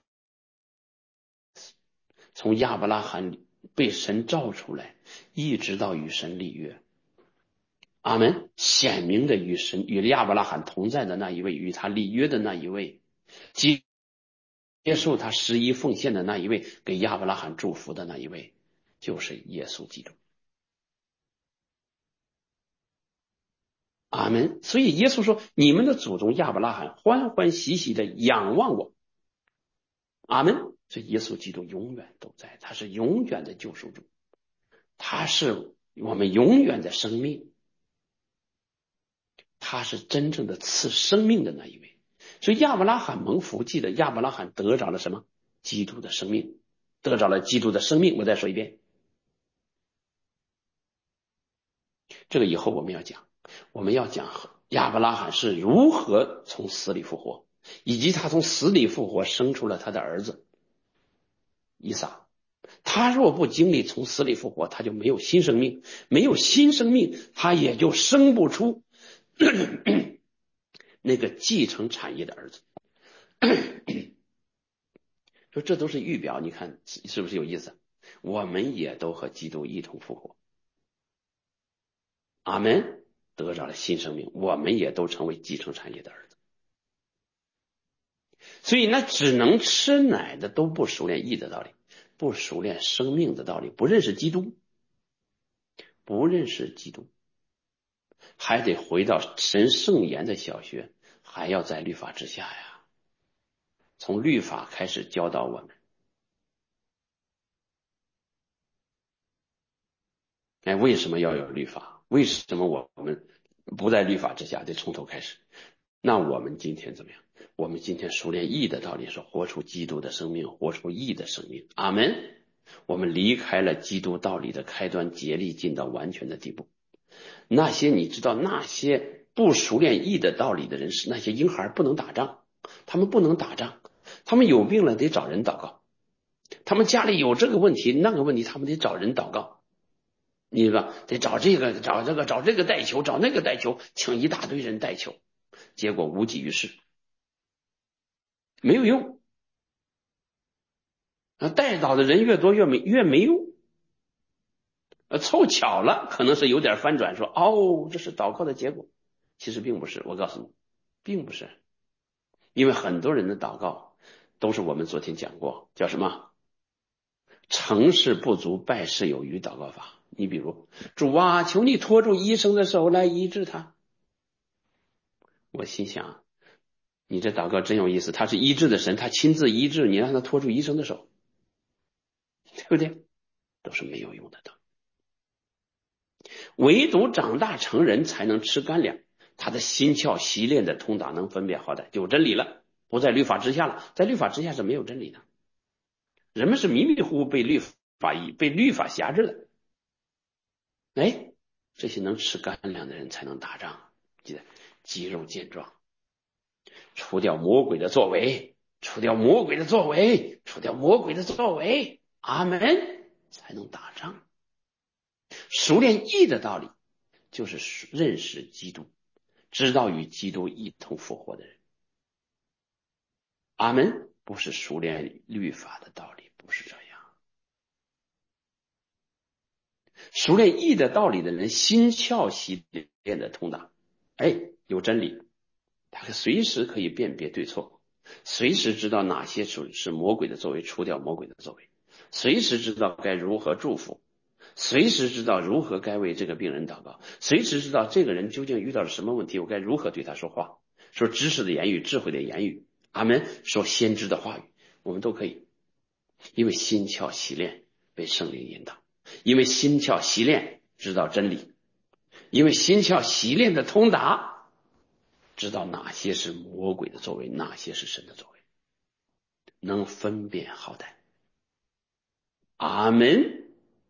从亚伯拉罕被神召出来，一直到与神立约。阿门。显明的与神与亚伯拉罕同在的那一位，与他立约的那一位，接接受他十一奉献的那一位，给亚伯拉罕祝福的那一位，就是耶稣基督。阿门。所以耶稣说，你们的祖宗亚伯拉罕欢欢喜喜的仰望我。阿门。所以耶稣基督永远都在，他是永远的救赎主，他是我们永远的生命，他是真正的赐生命的那一位。所以亚伯拉罕蒙福，记得亚伯拉罕得着了什么？基督的生命，得着了基督的生命。我再说一遍，这个以后我们要讲，我们要讲亚伯拉罕是如何从死里复活，以及他从死里复活生出了他的儿子以撒。他若不经历从死里复活，他就没有新生命，没有新生命，他也就生不出那个继承产业的儿子。说这都是预表，你看是不是有意思？我们也都和基督一同复活。阿门。得着了新生命，我们也都成为继承产业的儿子。所以那只能吃奶的都不熟练义的道理，不熟练生命的道理，不认识基督，不认识基督，还得回到神圣言的小学，还要在律法之下呀。从律法开始教导我们。哎，为什么要有律法？为什么我们不在律法之下，得从头开始？那我们今天怎么样？我们今天熟练义的道理，说活出基督的生命，活出义的生命。阿门。我们离开了基督道理的开端，竭力进到完全的地步。那些你知道，那些不熟练义的道理的人，是那些婴孩，不能打仗，他们不能打仗，他们有病了得找人祷告，他们家里有这个问题那个问题，他们得找人祷告。你说得找这个找这个找这个代求，找那个代求，请一大堆人代求，结果无济于事，没有用。代祷的人越多越没越没用。呃，凑巧了，可能是有点翻转，说哦，这是祷告的结果，其实并不是。我告诉你，并不是，因为很多人的祷告都是我们昨天讲过，叫什么？成事不足，败事有余祷告法。你比如，主啊，求你托住医生的手来医治他。我心想，你这祷告真有意思，他是医治的神，他亲自医治，你让他托住医生的手，对不对？都是没有用的祷。唯独长大成人才能吃干粮，他的心窍习练的通达，能分辨好歹，有真理了，不在律法之下了。在律法之下是没有真理的，人们是迷迷糊糊被律法被律法辖制的。哎，这些能吃干粮的人才能打仗，记得肌肉健壮，除掉魔鬼的作为，除掉魔鬼的作为，除掉魔鬼的作为，阿门，才能打仗。熟练义的道理就是认识基督，知道与基督一同复活的人。阿门。不是熟练律法的道理，不是这样。 熟练义的道理的人，心窍习练的通达，哎，有真理，他随时可以辨别对错，随时知道哪些是魔鬼的作为，除掉魔鬼的作为，随时知道该如何祝福，随时知道如何该为这个病人祷告，随时知道这个人究竟遇到了什么问题，我该如何对他说话，说知识的言语，智慧的言语，阿们，说先知的话语，我们都可以，因为心窍习练，被圣灵引导，因为心窍习练知道真理，因为心窍习练的通达，知道哪些是魔鬼的作为，哪些是神的作为，能分辨好歹。阿门。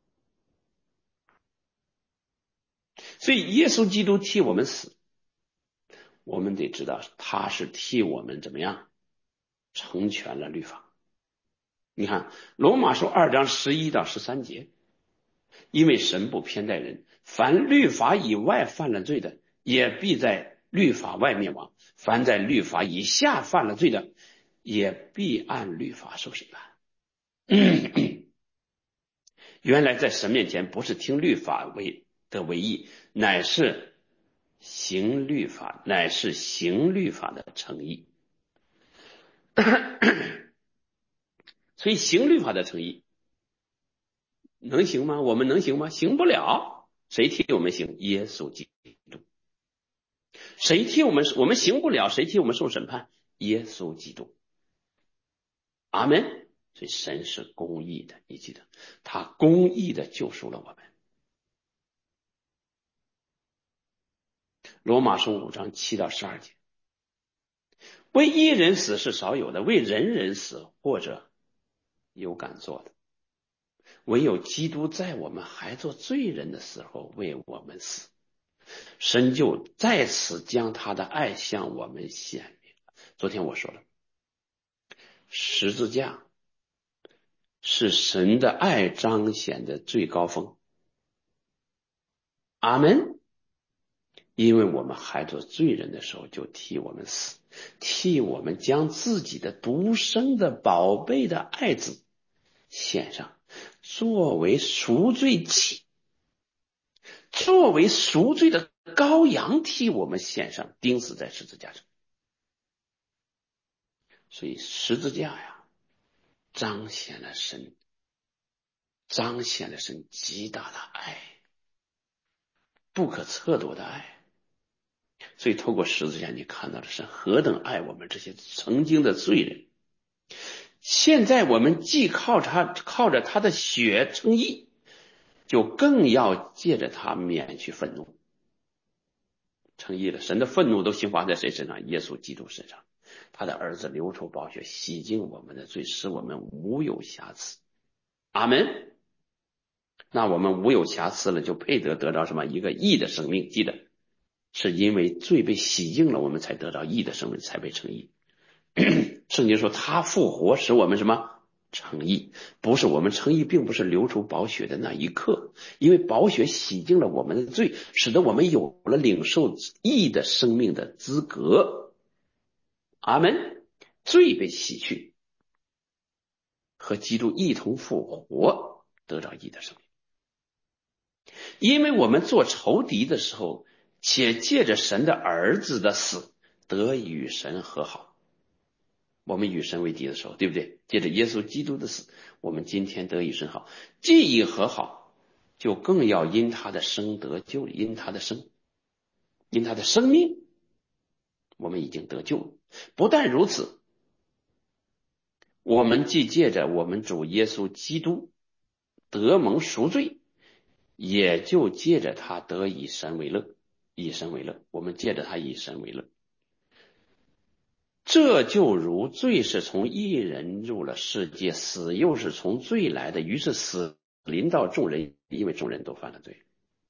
所以耶稣基督替我们死，我们得知道他是替我们怎么样成全了律法。你看罗马书二章十一到十三节，因为神不偏待人，凡律法以外犯了罪的，也必在律法外灭亡；凡在律法以下犯了罪的，也必按律法受审判。原来在神面前，不是听律法为的为义，乃是行律法，乃是行律法的诚意。所以行律法的诚意能行吗？我们能行吗？行不了。谁替我们行？耶稣基督。谁替我们？我们行不了，谁替我们受审判？耶稣基督。阿们。所以神是公义的，你记得，他公义的救赎了我们。罗马书五章七到十二节，为一人死是少有的，为人人死或者有敢做的，唯有基督在我们还做罪人的时候为我们死，神就在此将他的爱向我们显明。昨天我说了，十字架是神的爱彰显的最高峰。阿们。因为我们还做罪人的时候就替我们死，替我们将自己的独生的宝贝的爱子献上，作为赎罪祭，作为赎罪的羔羊替我们献上，钉死在十字架上。所以十字架呀，彰显了神，彰显了神极大的爱，不可测度的爱。所以透过十字架，你看到的是何等爱我们这些曾经的罪人。现在我们既靠他靠着他的血称义，就更要借着他免去愤怒。称义了，神的愤怒都兴发在谁身上？耶稣基督身上。他的儿子流出宝血，洗净我们的罪，使我们无有瑕疵。阿们。那我们无有瑕疵了，就配得得到什么？一个义的生命。记得是因为罪被洗净了，我们才得到义的生命，才被称义。圣经说他复活使我们什么？称义。不是我们称义，并不是流出宝血的那一刻，因为宝血洗净了我们的罪，使得我们有了领受义的生命的资格。阿们。罪被洗去，和基督一同复活，得到义的生命。因为我们做仇敌的时候，且借着神的儿子的死得以与神和好。我们与神为敌的时候，对不对？借着耶稣基督的死，我们今天得以神好。既已和好，就更要因他的生得救，因他的生，因他的生命，我们已经得救了。不但如此，我们既借着我们主耶稣基督得蒙赎罪，也就借着他得以神为乐，以神为乐。我们借着他以神为乐。这就如罪是从一人入了世界，死又是从罪来的，于是死临到众人，因为众人都犯了罪。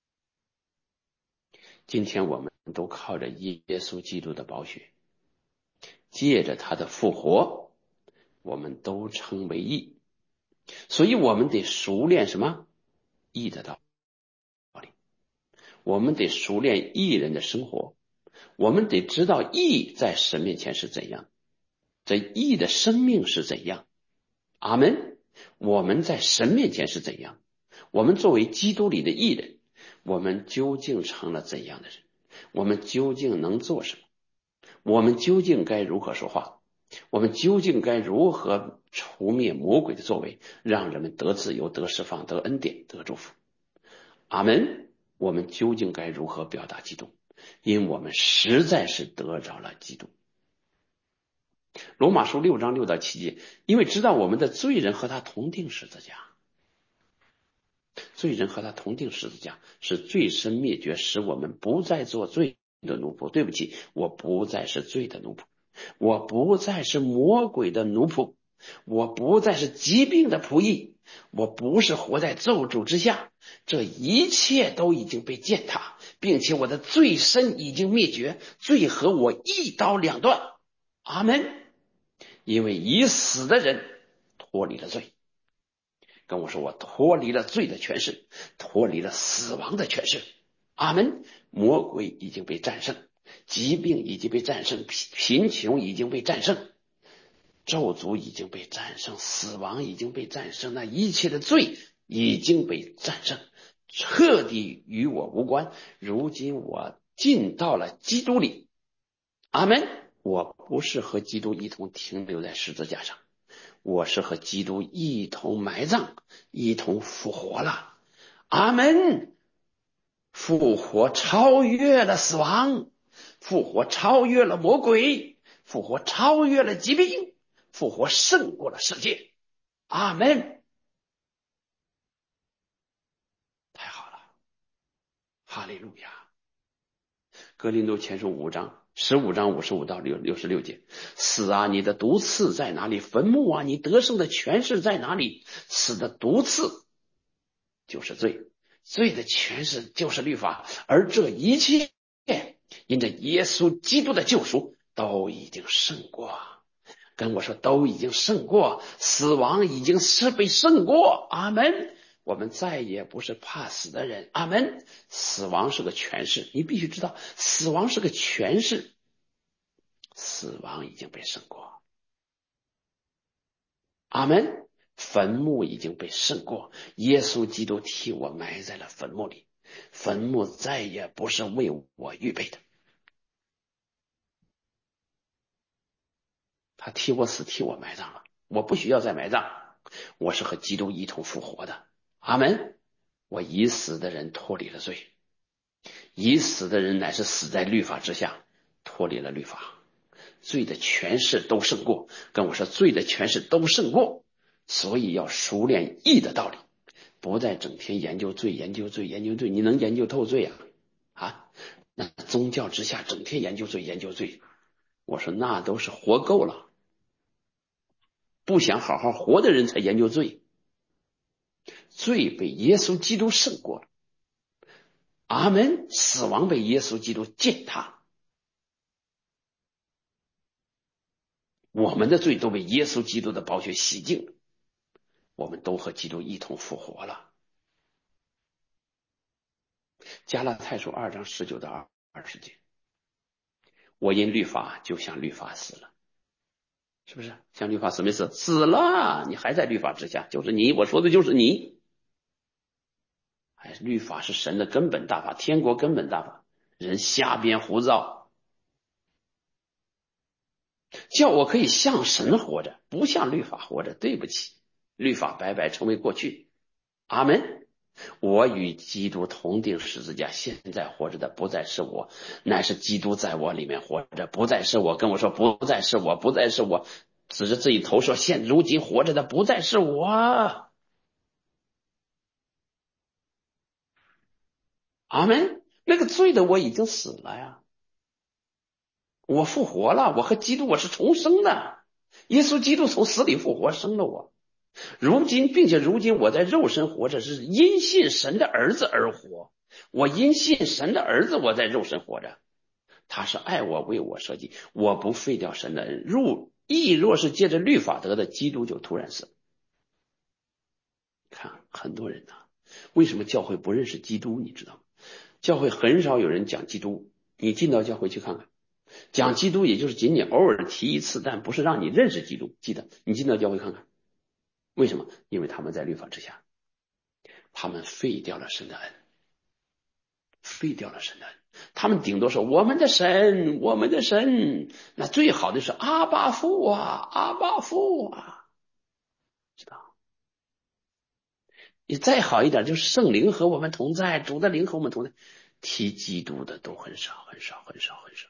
今天我们都靠着耶稣基督的宝血，借着他的复活，我们都称为义。所以我们得熟练什么？义的道理。我们得熟练义人的生活，我们得知道义在神面前是怎样，这义的生命是怎样。阿们。我们在神面前是怎样， 我们作为基督里的义人，我们究竟成了怎样的人？我们究竟能做什么？我们究竟该如何说话？我们究竟该如何除灭魔鬼的作为，让人们得自由、得释放、得恩典、得祝福？阿门。我们究竟该如何表达基督？因我们实在是得着了基督。罗马书六章六到七节，因为知道我们的罪人和他同定十字架，罪人和他同定十字架，是罪身灭绝，使我们不再做罪的奴仆。对不起，我不再是罪的奴仆，我不再是魔鬼的奴仆，我不再是疾病的仆役，我不是活在咒诅之下，这一切都已经被践踏，并且我的罪身已经灭绝，罪和我一刀两断。阿门。因为已死的人脱离了罪，跟我说我脱离了罪的权势，脱离了死亡的权势。阿门。魔鬼已经被战胜，疾病已经被战胜，贫穷已经被战胜，咒诅已经被战胜，死亡已经被战胜，那一切的罪已经被战胜，彻底与我无关。如今我进到了基督里。阿门。我不是和基督一同停留在十字架上，我是和基督一同埋葬，一同复活了。阿门。复活超越了死亡，复活超越了魔鬼，复活超越了疾病，复活胜过了世界。阿门。太好了，哈利路亚。哥林多前书五章十五章五十五到六十六节，死啊，你的毒刺在哪里？坟墓啊，你得胜的权势在哪里？死的毒刺就是罪，罪的权势就是律法，而这一切因着耶稣基督的救赎都已经胜过。跟我说都已经胜过，死亡已经是被胜过。阿门。我们再也不是怕死的人。阿门。死亡是个权势，你必须知道死亡是个权势，死亡已经被胜过。阿门。坟墓已经被胜过，耶稣基督替我埋在了坟墓里，坟墓再也不是为我预备的，他替我死，替我埋葬了，我不需要再埋葬，我是和基督一同复活的。阿门。我已死的人脱离了罪，已死的人乃是死在律法之下，脱离了律法，罪的权势都胜过。跟我说罪的权势都胜过，所以要熟练义的道理，不再整天研究罪研究罪研究罪。你能研究透罪啊？啊，那宗教之下整天研究罪研究罪，我说那都是活够了，不想好好活的人才研究罪。罪被耶稣基督胜过了。阿门。死亡被耶稣基督践踏，我们的罪都被耶稣基督的宝血洗净了，我们都和基督一同复活了。加拉太书二章十九到二十节，我因律法就像律法死了，是不是？像律法死没死？死了，你还在律法之下，就是你，我说的就是你。哎，律法是神的根本大法，天国根本大法，人瞎编胡造，叫我可以像神活着，不像律法活着。对不起，律法白白成为过去。阿门。我与基督同定十字架，现在活着的不再是我，乃是基督在我里面活着。不再是我，跟我说不再是我，不再是我，指着自己头说现如今活着的不再是我。阿门。那个罪的我已经死了呀，我复活了，我和基督我是重生的，耶稣基督从死里复活生了我。如今并且如今我在肉身活着，是因信神的儿子而活。我因信神的儿子，我在肉身活着，他是爱我，为我设计，我不废掉神的恩。入义若是借着律法得的，基督就突然死。看很多人呐、啊，为什么教会不认识基督？你知道吗？教会很少有人讲基督，你进到教会去看看，讲基督也就是仅仅偶尔提一次，但不是让你认识基督。记得你进到教会看看，为什么？因为他们在律法之下。 他们废掉了神的恩，废掉了神的恩。他们顶多说我们的神，我们的神，那最好的是阿爸父啊，阿爸父啊，知道？你再好一点，就是圣灵和我们同在，主的灵和我们同在。提基督的都很少，很少，很少，很少。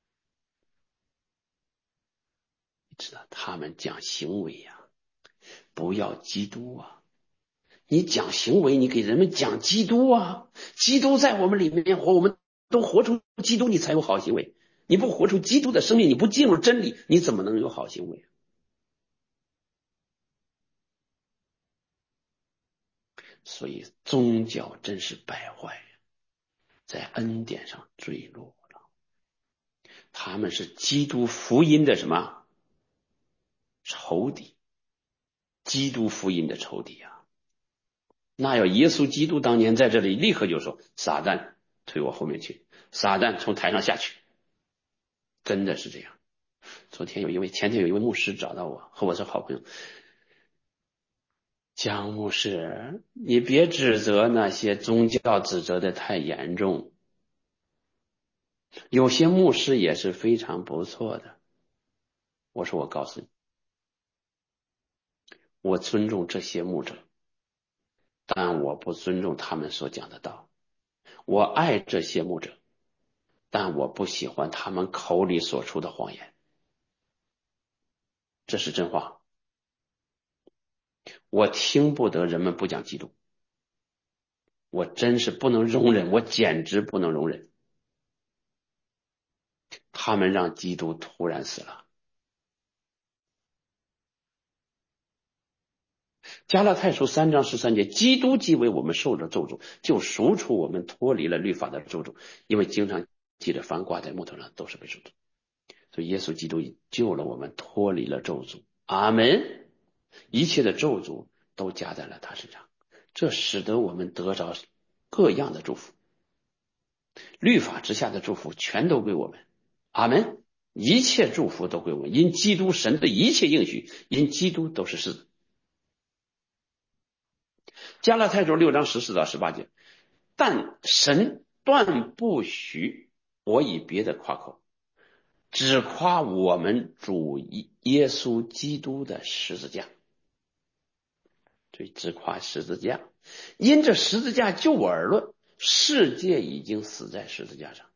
你知道，他们讲行为呀、啊，不要基督啊。你讲行为，你给人们讲基督啊，基督在我们里面活，我们都活出基督，你才有好行为。你不活出基督的生命，你不进入真理，你怎么能有好行为？所以宗教真是败坏，在恩典上坠落了。他们是基督福音的什么仇敌？基督福音的仇敌啊！那要耶稣基督当年在这里，立刻就说：“撒旦退我后面去，撒旦从台上下去。”真的是这样。昨天有一位，前天有一位牧师找到我，和我是好朋友。江牧师，你别指责那些宗教指责的太严重，有些牧师也是非常不错的。我说我告诉你，我尊重这些牧者，但我不尊重他们所讲的道。我爱这些牧者，但我不喜欢他们口里所出的谎言。这是真话。我听不得人们不讲基督，我真是不能容忍，我简直不能容忍。他们让基督突然死了。加拉太书三章十三节，基督既为我们受了咒诅，就赎出我们脱离了律法的咒诅，因为经常记着凡挂在木头上都是被咒诅。所以耶稣基督救了我们，脱离了咒诅。阿门。一切的咒诅都加在了他身上，这使得我们得着各样的祝福。律法之下的祝福全都归我们。阿门。一切祝福都归我们，因基督神的一切应许，因基督都是是的。加拉太书六章十四到十八节，但神断不许我以别的夸口，只夸我们主耶稣基督的十字架。所以只夸十字架，因这十字架就我而论，世界已经死在十字架上。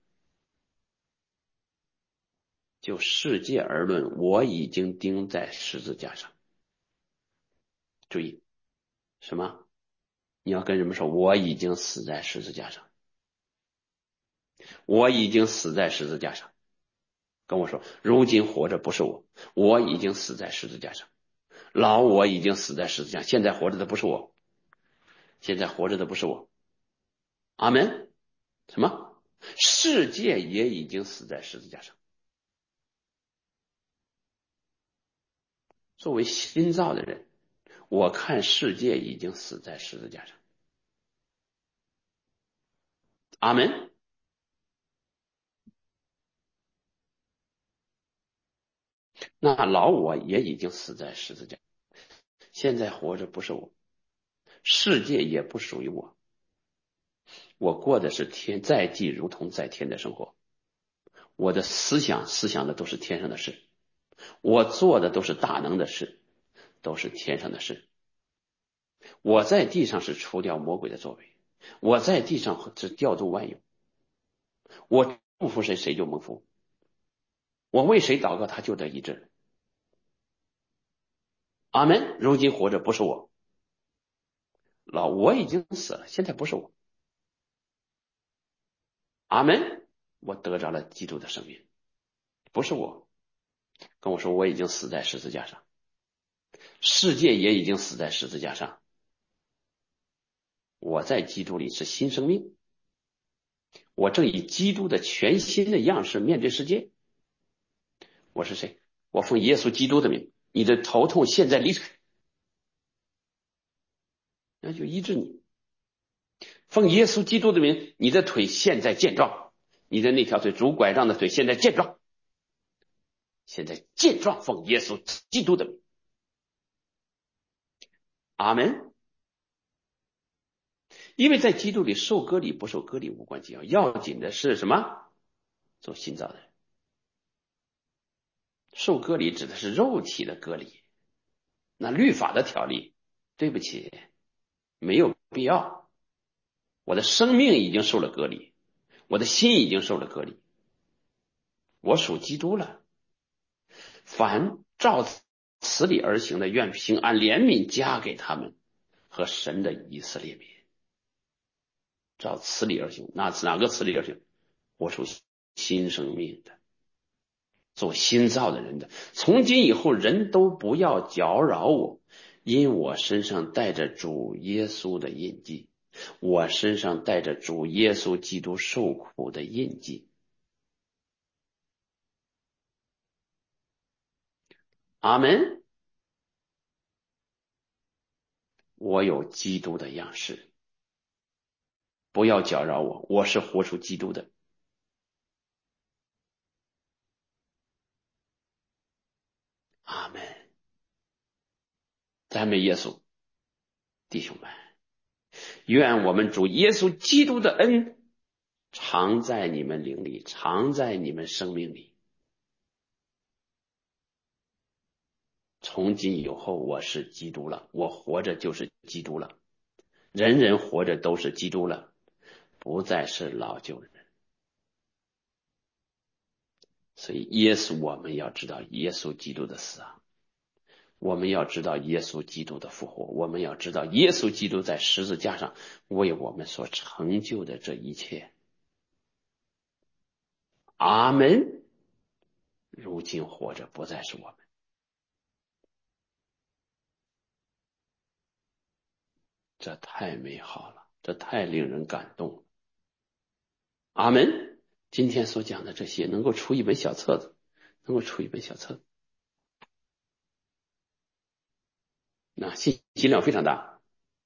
就世界而论，我已经钉在十字架上。注意，什么？你要跟人们说，我已经死在十字架上，我已经死在十字架上。跟我说，如今活着不是我，我已经死在十字架上。老我已经死在十字架，现在活着的不是我，现在活着的不是我。阿门。什么？世界也已经死在十字架上。作为新造的人，我看世界已经死在十字架上。阿门。那老我也已经死在十字架，现在活着不是我，世界也不属于我，我过的是天在地如同在天的生活。我的思想思想的都是天上的事，我做的都是大能的事，都是天上的事。我在地上是除掉魔鬼的作为，我在地上是调度万有，我祝福谁谁就蒙福，我为谁祷告他就得医治。阿门。如今活着不是我，老我已经死了，现在不是我。阿门。我得着了基督的生命，不是我。跟我说我已经死在十字架上，世界也已经死在十字架上，我在基督里是新生命，我正以基督的全新的样式面对世界。我是谁？我奉耶稣基督的名，你的头痛现在离开，那就医治你。奉耶稣基督的名，你的腿现在健壮，你的那条腿拄拐杖的腿现在健壮，现在健壮，奉耶稣基督的名。阿门。 因为在基督里受割礼不受割礼无关紧要，要紧的是什么？做新造的人。受割礼指的是肉体的割礼，那律法的条例，对不起，没有必要。我的生命已经受了割礼，我的心已经受了割礼，我属基督了。凡照此理而行的，愿平安怜悯加给他们和神的以色列民。照此理而行，哪哪个此理而行？我属新生命的，做新造的人的。从今以后，人都不要搅扰我，因我身上带着主耶稣的印记，我身上带着主耶稣基督受苦的印记。阿门。我有基督的样式，不要搅扰我，我是活出基督的。阿门。赞美耶稣。弟兄们，愿我们主耶稣基督的恩常在你们灵里，常在你们生命里。从今以后，我是基督了，我活着就是基督了，人人活着都是基督了，不再是老旧人。所以耶稣，我们要知道耶稣基督的死啊，我们要知道耶稣基督的复活，我们要知道耶稣基督在十字架上为我们所成就的这一切。阿门。如今活着不再是我们。这太美好了，这太令人感动了。阿门。今天所讲的这些能够出一本小册子，能够出一本小册子，那信息量非常大。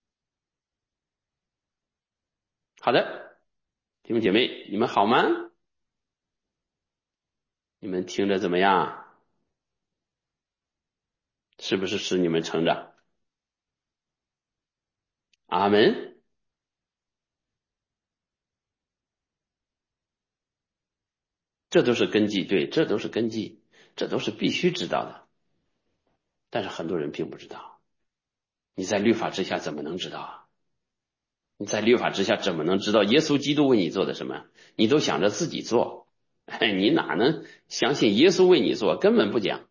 好的，弟兄姐妹，你们好吗？你们听着怎么样？是不是使你们成长？阿门。这都是根基，对，这都是根基，这都是必须知道的。但是很多人并不知道。你在律法之下怎么能知道啊？你在律法之下怎么能知道耶稣基督为你做的什么？你都想着自己做，你哪能相信耶稣为你做？根本不讲。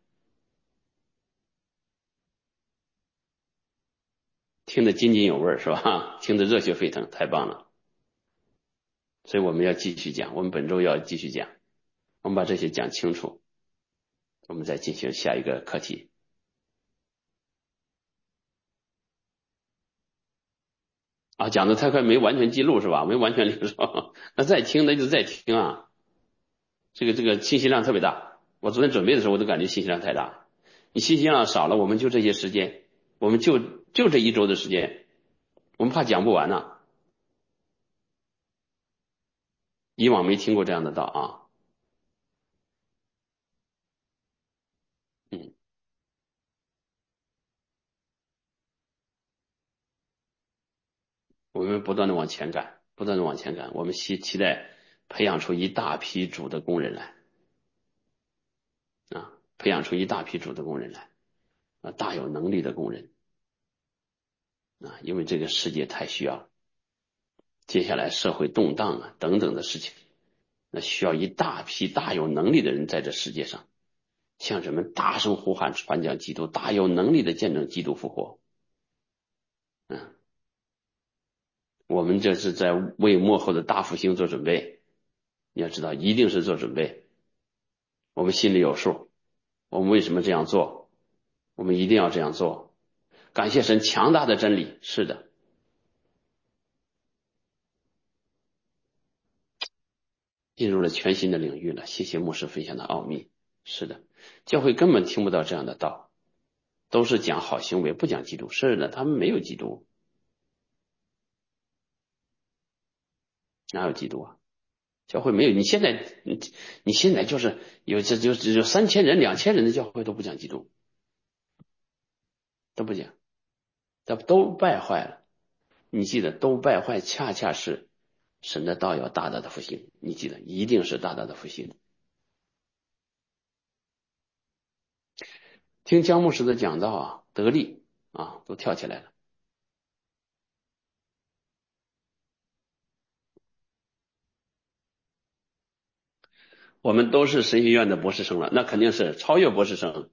听得津津有味是吧？听得热血沸腾，太棒了。所以我们要继续讲，我们本周要继续讲，我们把这些讲清楚，我们再进行下一个课题。啊，讲的太快没完全记录是吧？没完全领受，那再听那就再听啊。这个这个信息量特别大，我昨天准备的时候我都感觉信息量太大。你信息量少了，我们就这些时间，我们就就这一周的时间，我们怕讲不完呢。以往没听过这样的道啊。嗯，我们不断的往前赶，不断的往前赶，我们期期待培养出一大批主的工人来啊，培养出一大批主的工人来啊，大有能力的工人啊，因为这个世界太需要，接下来社会动荡啊等等的事情，那需要一大批大有能力的人在这世界上，向人们大声呼喊传讲基督，大有能力的见证基督复活。嗯，我们这是在为幕后的大复兴做准备，你要知道，一定是做准备，我们心里有数，我们为什么这样做，我们一定要这样做。感谢神强大的真理，是的，进入了全新的领域了。谢谢牧师分享的奥秘，是的，教会根本听不到这样的道，都是讲好行为，不讲基督。是的，他们没有基督，哪有基督啊？教会没有。你现在，你你现在就是有这就只有三千人、两千人的教会都不讲基督，都不讲，都都败坏了。 你记得都败坏恰恰是神的道要大大的复兴，你记得一定是大大的复兴。听姜牧师的讲道啊，得力啊，都跳起来了。我们都是神学院的博士生了，那肯定是超越博士生。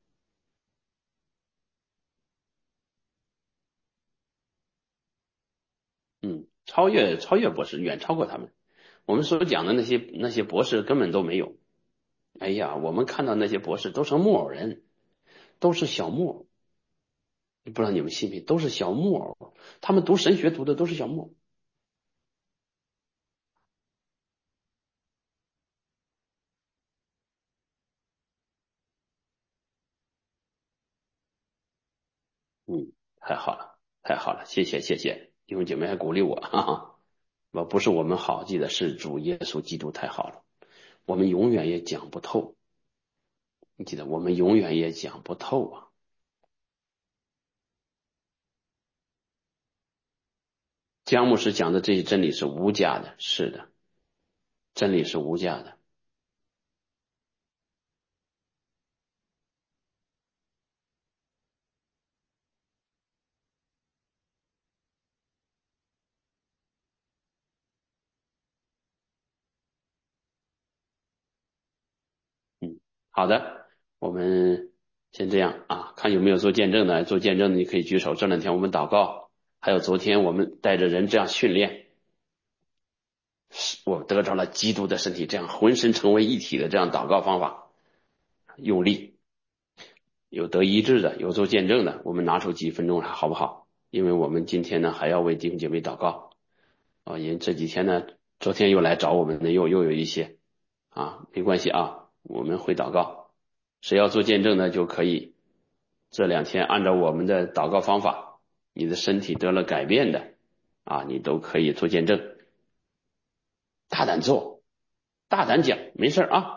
嗯，超越超越博士，远超过他们。我们所讲的那些那些博士根本都没有。哎呀，我们看到那些博士都成木偶人，都是小木偶。不知道你们信不信，都是小木偶。他们读神学读的都是小木偶。嗯，太好了，太好了，谢谢谢谢弟兄姐妹还鼓励我，哈哈。我不是我们好，记得是主耶稣基督太好了，我们永远也讲不透。你记得我们永远也讲不透啊。姜牧师讲的这些真理是无价的，是的，真理是无价的。嗯，好的，我们先这样啊，看有没有做见证的，做见证的你可以举手。这两天我们祷告，还有昨天我们带着人这样训练，我得着了基督的身体，这样浑身成为一体的这样祷告方法，用力。有得医治的，有做见证的，我们拿出几分钟好不好？因为我们今天呢还要为弟兄姐妹祷告啊，因为这几天呢，昨天又来找我们的又又有一些啊，没关系啊，我们会祷告。谁要做见证的就可以这两天按照我们的祷告方法，你的身体得了改变的啊，你都可以做见证，大胆做，大胆讲，没事啊。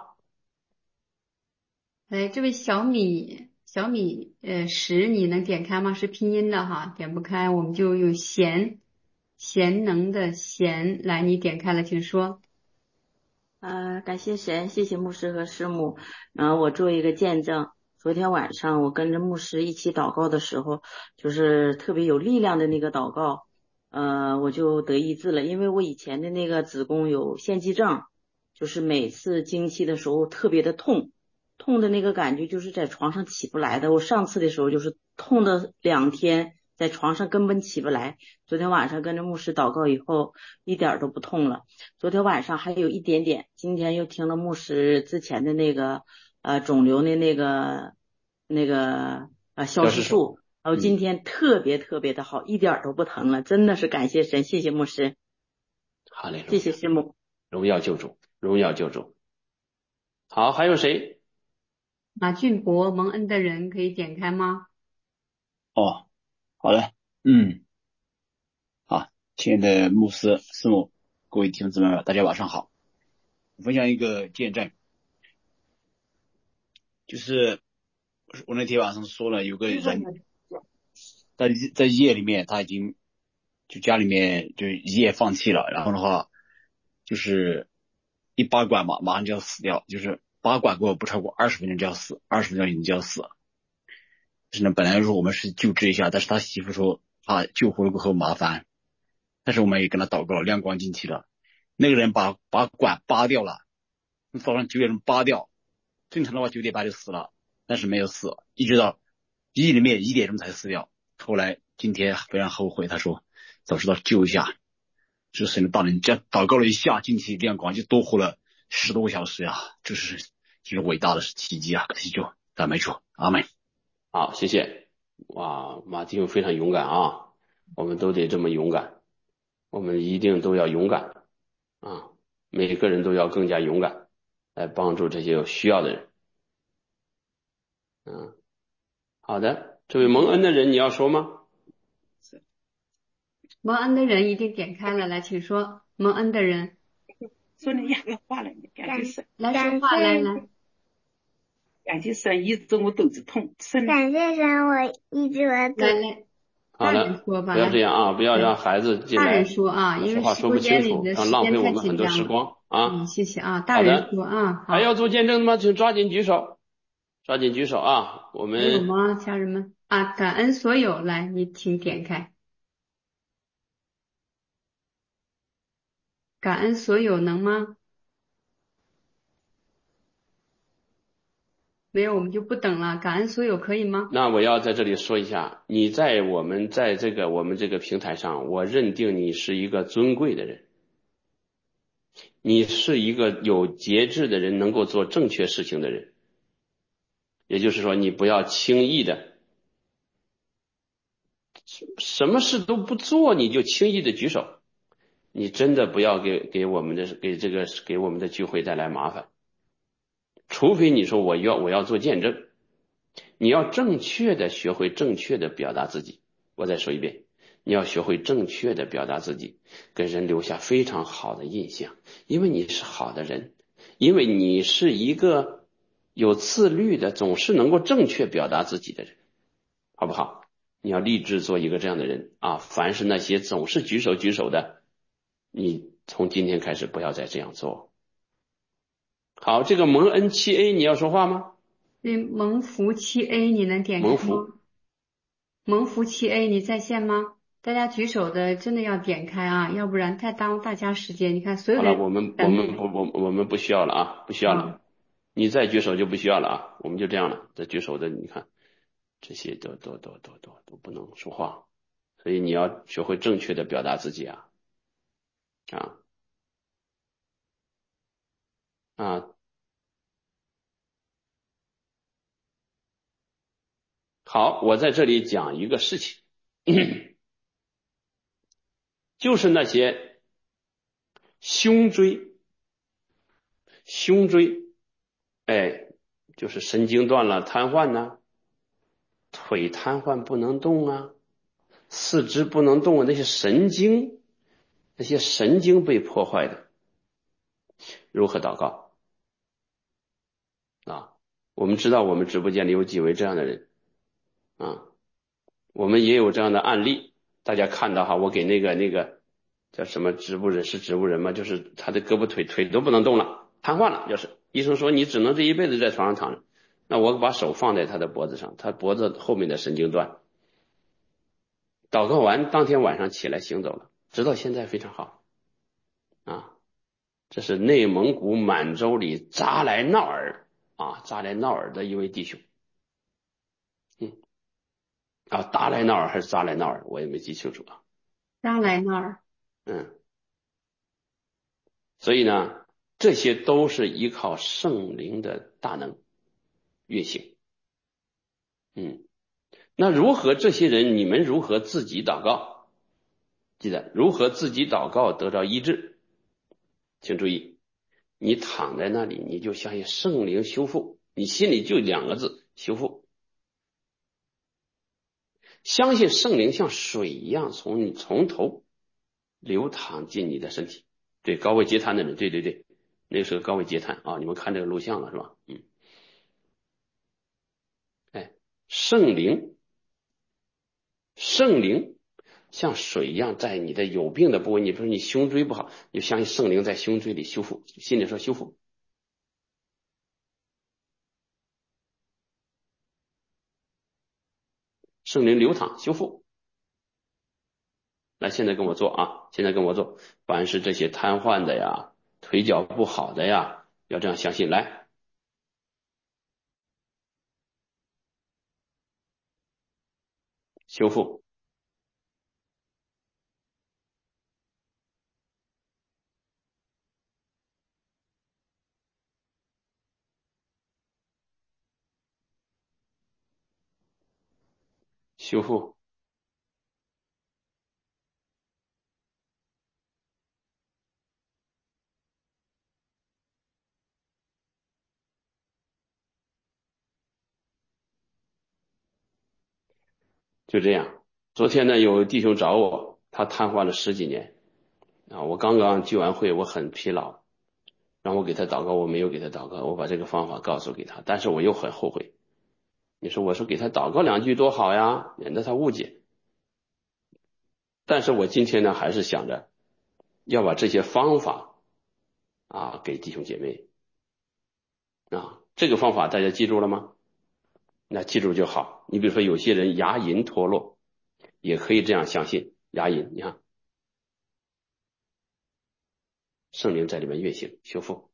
哎，这位小米小米呃十，你能点开吗？是拼音的哈，点不开，我们就用贤贤能的贤来，你点开了，请说。 呃，感谢神，谢谢牧师和师母。然后我做一个见证，昨天晚上我跟着牧师一起祷告的时候，就是特别有力量的那个祷告，呃，我就得医治了。因为我以前的那个子宫有腺肌症，就是每次经期的时候特别的痛，痛的那个感觉就是在床上起不来的。我上次的时候就是痛的两天，在床上根本起不来。昨天晚上跟着牧师祷告以后，一点都不痛了。昨天晚上还有一点点，今天又听了牧师之前的那个呃肿瘤的那个那个呃消失术，然后今天特别特别的好，一点都不疼了，真的是感谢神，谢谢牧师， 好嘞， 谢谢师母， 荣耀救主，荣耀救主。好，还有谁？ 马俊博，蒙恩的人可以点开吗？ 哦，好的，嗯，好，亲爱的牧师、师母，各位弟兄姊妹们，大家晚上好。我分享一个见证，就是我那天晚上说了，有个人在在夜里面，他已经就家里面就一夜放弃了，然后的话就是一拔管嘛，马上就要死掉，就是拔管过后不超过二十分钟就要死，二十分钟已经就要死了。就是呢，本来说我们是救治一下，但是他媳妇说怕救活了过后麻烦。但是我们也跟他祷告，亮光进去了。那个人把把管拔掉了，早上九点钟拔掉，正常的话九点半就死了，但是没有死，一直到夜里面一点钟才死掉。后来今天非常后悔，他说早知道救一下，就是神的大能，这样祷告了一下，进去亮光就多活了十多个小时呀，这是一个伟大的奇迹啊！祈求赞美主，阿门。 好，谢谢。哇，马弟兄非常勇敢啊，我们都得这么勇敢，我们一定都要勇敢啊，每个人都要更加勇敢，来帮助这些有需要的人。嗯，好的，这位蒙恩的人你要说吗？ 蒙恩的人已经点开了，来，请说。蒙恩的人， 说你两个话了，感谢神， 来说话，来来。 感谢神，一直我肚子痛，神感谢神，我一直我肚来来， 好大人了， 说吧， 不要来， 这样啊，不要对， 让孩子进大人来说啊，因为说话说直播间不清楚， 里的时这样浪费间太我们很多紧张了。 时光啊。 嗯，谢谢啊，大好的， 人说啊，好， 还要做见证的吗？请抓紧举手，抓紧举手啊！我还有们吗，家人们啊？感恩所有，来，你请点开，感恩所有能吗？没有，我们就不等了。感恩所有可以吗？ 那我要在这里说一下，你在我们在这个我们这个平台上，我认定你是一个尊贵的人，你是一个有节制的人，能够做正确事情的人。也就是说，你不要轻易的，什么事都不做，你就轻易的举手，你真的不要给给我们的给这个给我们的聚会带来麻烦。除非你说我要我要做见证，你要正确的学会正确的表达自己。我再说一遍，你要学会正确的表达自己，给人留下非常好的印象，因为你是好的人，因为你是一个有自律的，总是能够正确表达自己的人，好不好？你要立志做一个这样的人啊！凡是那些总是举手举手的，你从今天开始不要再这样做。好，这个蒙恩七 A 你要说话吗？ 对，蒙福七 A 你能点开吗？ 蒙福， 蒙福七 A 你在线吗？大家举手的真的要点开啊，要不然太耽误大家时间。你看所有好了， 的人我们我等们不我我们不需要了啊，不需要啊， 了。你再举手就不需要了啊，我们就这样了。再举手的，你看这些都都都都都都不能说话，所以你要学会正确的表达自己啊啊啊！好，我在这里讲一个事情，就是那些胸椎胸椎，哎，就是神经断了、瘫痪呐、腿瘫痪不能动啊，四肢不能动啊，那些神经，那些神经被破坏的，如何祷告啊？我们知道我们直播间里有几位这样的人啊，我们也有这样的案例，大家看到哈，我给那个那个叫什么植物人是植物人吗？就是他的胳膊腿腿都不能动了，瘫痪了，就是医生说你只能这一辈子在床上躺着，那我把手放在他的脖子上，他脖子后面的神经断，祷告完当天晚上起来行走了，直到现在非常好啊。这是内蒙古满洲里扎来闹尔啊，扎来闹尔的一位弟兄，嗯啊，达来闹尔还是扎来闹尔，我也没记清楚啊， 扎来那儿， 嗯，所以呢，这些都是依靠圣灵的大能运行，嗯，那如何这些人，你们如何自己祷告？记得如何自己祷告得到医治，请注意。你躺在那里，你就相信圣灵修复，你心里就两个字：修复。相信圣灵像水一样从你从头流淌进你的身体。对，高位截瘫的人，对对对，那个是个高位截瘫啊！你们看这个录像了是吧？嗯，哎，圣灵，圣灵像水一样在你的有病的部位，你比如说你胸椎不好，你就相信圣灵在胸椎里修复，心里说修复。圣灵流淌修复。那现在跟我做啊，现在跟我做，凡是这些瘫痪的呀，腿脚不好的呀，要这样相信，来修复，修复，就这样。昨天呢，有弟兄找我，他瘫痪了十几年啊，我刚刚聚完会，我很疲劳，让我给他祷告，我没有给他祷告，我把这个方法告诉给他，但是我又很后悔。你说我说给他祷告两句多好呀，免得他误解。 但是我今天呢，还是想着要把这些方法啊给弟兄姐妹啊，这个方法大家记住了吗？那记住就好。你比如说有些人牙龈脱落，也可以这样相信牙龈，你看圣灵在里面运行修复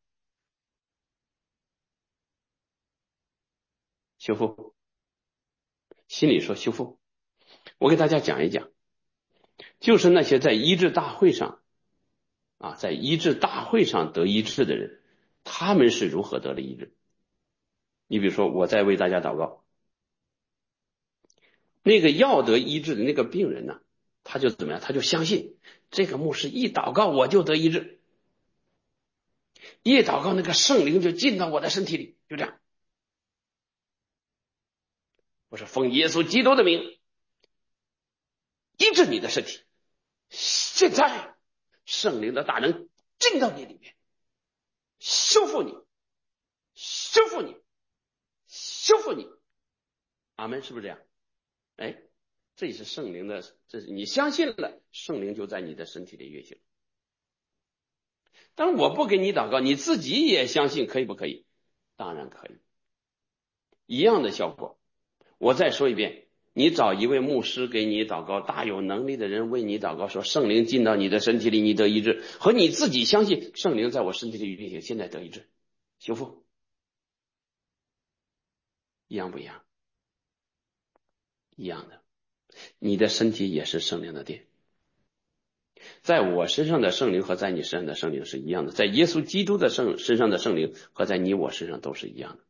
修复，心里说修复。我给大家讲一讲，就是那些在医治大会上啊，在医治大会上得医治的人，他们是如何得了医治。你比如说我在为大家祷告，那个要得医治的那个病人呢，他就怎么样，他就相信这个牧师一祷告我就得医治，一祷告那个圣灵就进到我的身体里，就这样。我说奉耶稣基督的名医治你的身体，现在圣灵的大能进到你里面，修复你，修复你，修复你。阿们，是不是这样？哎，这也是圣灵的，这是你相信了，圣灵就在你的身体里运行。但是我不给你祷告，你自己也相信，可以不可以？当然可以，一样的效果。我再说一遍，你找一位牧师给你祷告，大有能力的人为你祷告，说圣灵进到你的身体里，你得医治，和你自己相信圣灵在我身体里运行，现在得医治修复，一样不一样？一样的。你的身体也是圣灵的殿，在我身上的圣灵和在你身上的圣灵是一样的，在耶稣基督的圣身上的圣灵和在你我身上都是一样的。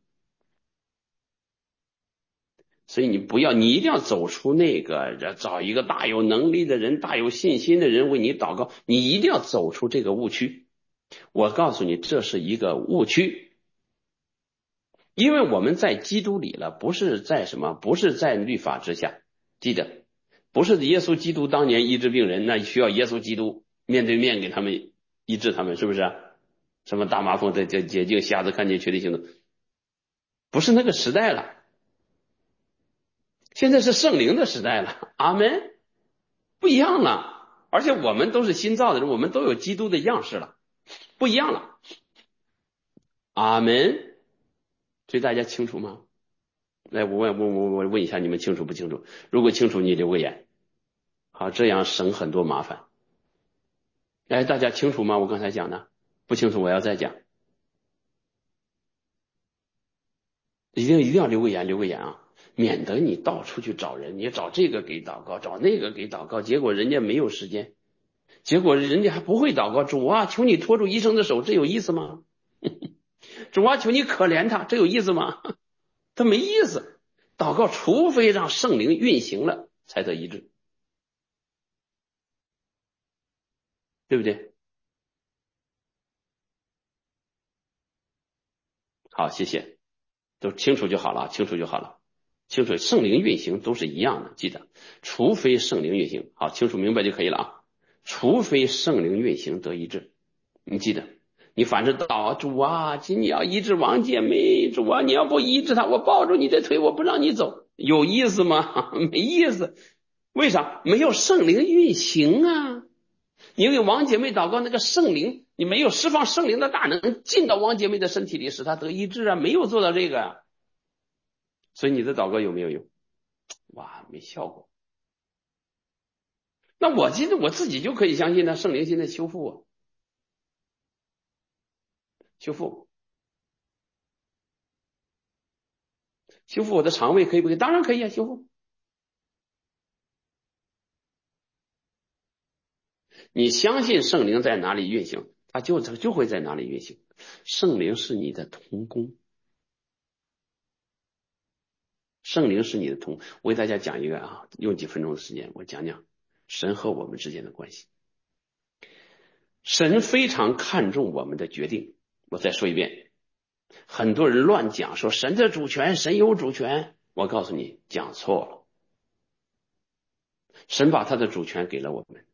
所以你不要，你一定要走出那个，找一个大有能力的人，大有信心的人为你祷告，你一定要走出这个误区。我告诉你，这是一个误区，因为我们在基督里了，不是在什么，不是在律法之下。记得，不是耶稣基督当年医治病人，那需要耶稣基督面对面给他们医治他们，是不是？什么大麻风的解禁，瞎子看见，瘸的行动，不是那个时代了。现在是圣灵的时代了，阿们，不一样了。而且我们都是新造的人，我们都有基督的样式了，不一样了，阿们。所以大家清楚吗？来，我问我我我问一下你们清楚不清楚？如果清楚，你留个言，好，这样省很多麻烦。哎，大家清楚吗？我刚才讲的，不清楚我要再讲，一定一定要留个言，留个言啊，免得你到处去找人，你找这个给祷告，找那个给祷告，结果人家没有时间，结果人家还不会祷告。主啊，求你拖住医生的手，这有意思吗？主啊，求你可怜他，这有意思吗？他没意思。祷告除非让圣灵运行了才得医治，对不对？好，谢谢，都清楚就好了，清楚就好了，清楚。圣灵运行都是一样的，记得，除非圣灵运行，好，清楚明白就可以了啊。除非圣灵运行得医治，你记得，你反正祷主啊，今你要医治王姐妹，主啊，你要不医治她，我抱住你的腿，我不让你走，有意思吗？没意思。为啥？没有圣灵运行啊。你给王姐妹祷告，那个圣灵，你没有释放圣灵的大能进到王姐妹的身体里，使她得医治啊，没有做到这个啊。所以你的祷告有没有用？哇，没效果。那我今天我自己就可以相信呢，圣灵现在修复我，修复修复我的肠胃可以不可以？当然可以啊，修复。你相信圣灵在哪里运行，它就就会在哪里运行。圣灵是你的同工，圣灵是你的同。我给大家讲一个啊，用几分钟的时间，我讲讲神和我们之间的关系。神非常看重我们的决定。我再说一遍，很多人乱讲说神的主权，神有主权，我告诉你，讲错了。神把他的主权给了我们。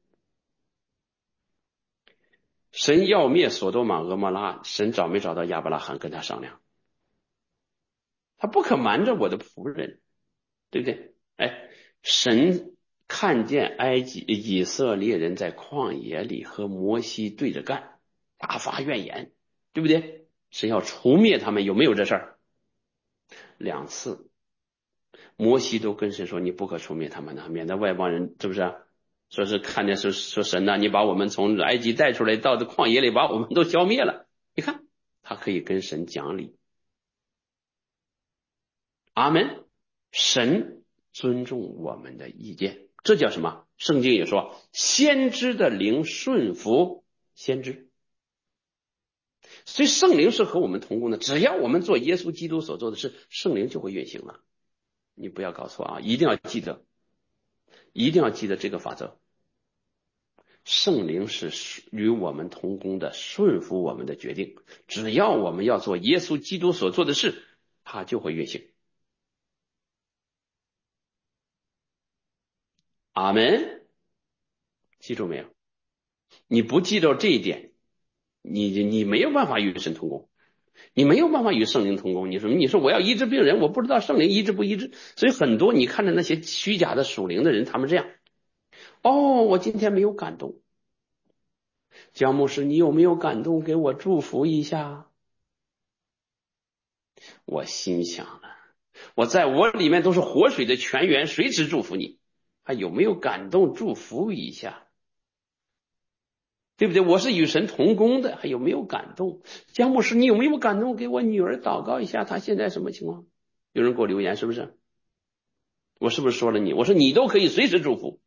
神要灭索多玛俄摩拉，神找没找到亚伯拉罕跟他商量？他不可瞒着我的仆人，对不对？哎，神看见埃及以色列人在旷野里和摩西对着干，大发怨言，对不对？是要除灭他们，有没有这事儿？两次，摩西都跟神说：“你不可除灭他们呢，免得外邦人，是不是？说是看见是说神呐、啊，你把我们从埃及带出来，到这旷野里把我们都消灭了。你看，他可以跟神讲理。阿门。神尊重我们的意见，这叫什么？圣经也说，先知的灵顺服先知。所以圣灵是和我们同工的，只要我们做耶稣基督所做的事，圣灵就会运行了。你不要搞错啊，一定要记得，一定要记得这个法则。圣灵是与我们同工的，顺服我们的决定。只要我们要做耶稣基督所做的事，他就会运行。阿门。记住没有？你不记住这一点，你你没有办法与神同工，你没有办法与圣灵同工。你说你说我要医治病人，我不知道圣灵医治不医治。所以很多你看着那些虚假的属灵的人，他们这样，哦，我今天没有感动，姜牧师，你有没有感动？给我祝福一下。我心想了，我在我里面都是活水的泉源，随时祝福你，还有没有感动祝福一下？对不对？我是与神同工的，还有没有感动？姜牧师，你有没有感动？给我女儿祷告一下，她现在什么情况？有人给我留言，是不是？我是不是说了你？我说你都可以随时祝福。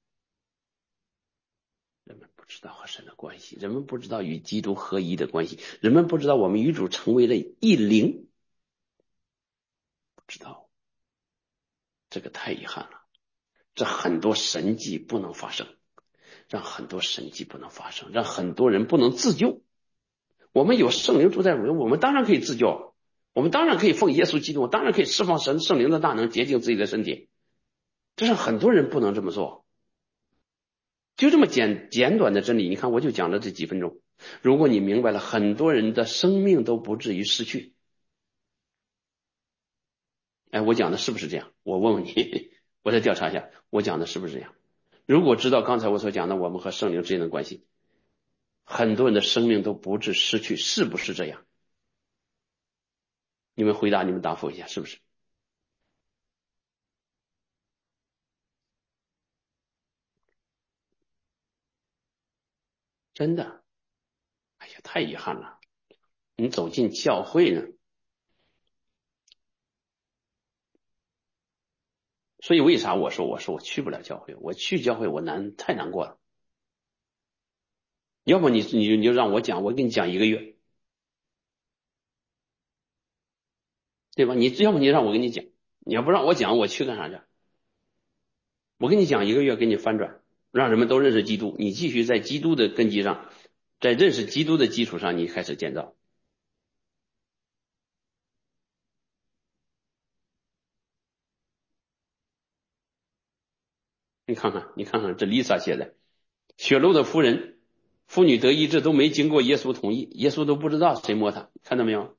人们不知道和神的关系，人们不知道与基督合一的关系，人们不知道我们与主成为了一灵，不知道，这个太遗憾了。这很多神迹不能发生，让很多神迹不能发生，让很多人不能自救。我们有圣灵住在我们，我们当然可以自救，我们当然可以奉耶稣基督，当然可以释放神圣灵的大能，洁净自己的身体。这是很多人不能这么做。就这么简简短的真理，你看我就讲了这几分钟。如果你明白了，很多人的生命都不至于失去。哎，我讲的是不是这样？我问问你，我再调查一下，我讲的是不是这样？如果知道刚才我所讲的我们和圣灵之间的关系，很多人的生命都不致失去，是不是这样？你们回答，你们答复一下，是不是？真的，哎呀，太遗憾了。你走进教会呢，所以为啥我说我说我去不了教会？我去教会我难太难过了。要不你你你就让我讲，我给你讲一个月，对吧？你要不你让我给你讲，你要不让我讲，我去干啥去？我跟你讲一个月，给你翻转，让人们都认识基督。你继续在基督的根基上，在认识基督的基础上，你开始建造。你看看，你看看这 Lisa 写的，血漏的妇人，妇女得医治都没经过耶稣同意，耶稣都不知道谁摸她，看到没有？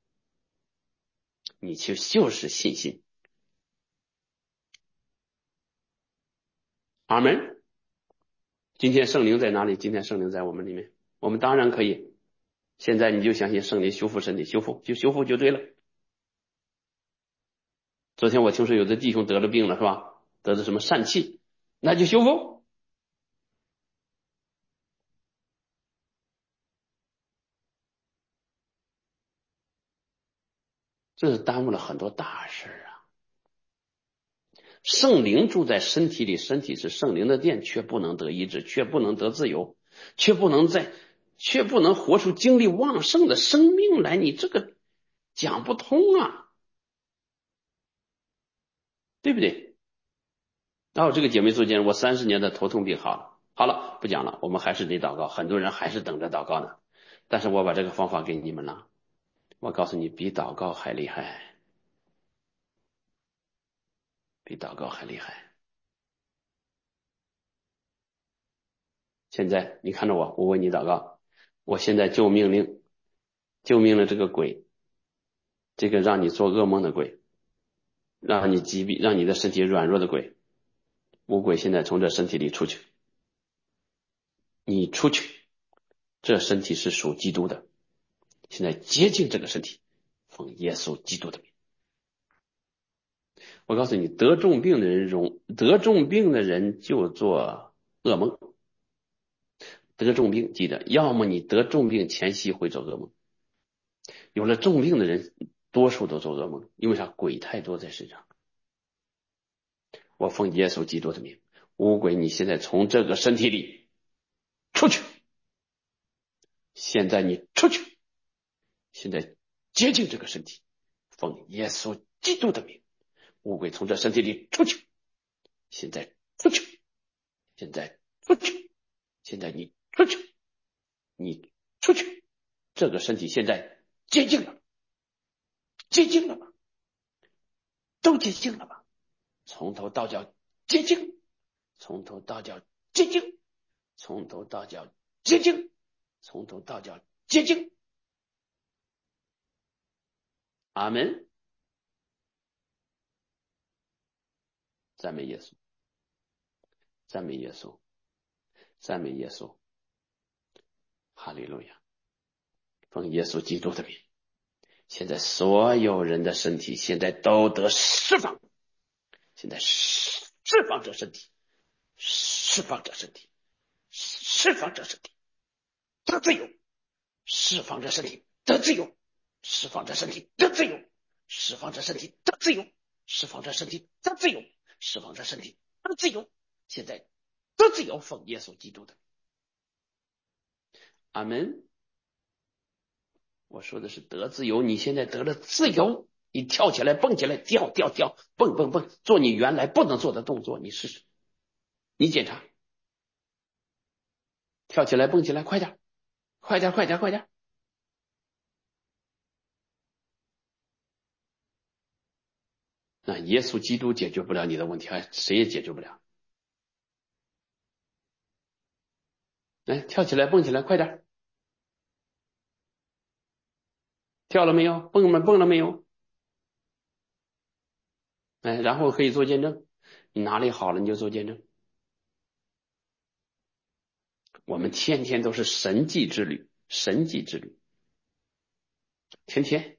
你就就是信心。阿门。今天圣灵在哪里？今天圣灵在我们里面，我们当然可以。现在你就相信圣灵修复身体，修复就修复就对了。昨天我听说有的弟兄得了病了，是吧？得了什么疝气，那就修复。这是耽误了很多大事啊！圣灵住在身体里，身体是圣灵的殿，却不能得医治，却不能得自由，却不能在，却不能活出精力旺盛的生命来。你这个讲不通啊，对不对？然后这个姐妹做见证，我三十年的头痛病好了，好了，不讲了，我们还是得祷告，很多人还是等着祷告呢。但是我把这个方法给你们了，我告诉你，比祷告还厉害，比祷告还厉害。现在你看着我，我为你祷告，我现在就命令，就命令这个鬼，这个让你做噩梦的鬼，让你疾病，让你的身体软弱的鬼， 魔鬼现在从这身体里出去，你出去，这身体是属基督的，现在接近这个身体，奉耶稣基督的名。我告诉你，得重病的人容得重病的人就做噩梦。得重病，记得，要么你得重病前夕会做噩梦，有了重病的人多数都做噩梦，因为啥？鬼太多在身上。我奉耶稣基督的名，污鬼你现在从这个身体里出去，现在你出去，现在接近这个身体，奉耶稣基督的名，污鬼从这身体里出去，现在出去，现在出去，现在你出去，你出去，这个身体现在接近了，接近了吧？都接近了吧？从头到脚接近，从头到脚接近，从头到脚接近，从头到脚接近。阿门。赞美耶稣，赞美耶稣，赞美耶稣，哈利路亚！奉耶稣基督的名，现在所有人的身体现在都得释放，现在释放这身体，释放这身体，释放这身体，得自由，释放这身体，得自由，释放这身体，得自由，释放这身体，得自由，释放这身体，得自由，释放这身体，得自由。现在得自由，奉耶稣基督的。阿门。我说的是得自由，你现在得了自由，你跳起来蹦起来跳跳跳蹦蹦蹦，做你原来不能做的动作，你试试，你检查，跳起来蹦起来，快点快点快点快点。那耶稣基督解决不了你的问题，还谁也解决不了。来，跳起来蹦起来，快点，跳了没有？蹦了蹦了没有？哎，然后可以做见证，你哪里好了你就做见证。我们天天都是神迹之旅，神迹之旅，天天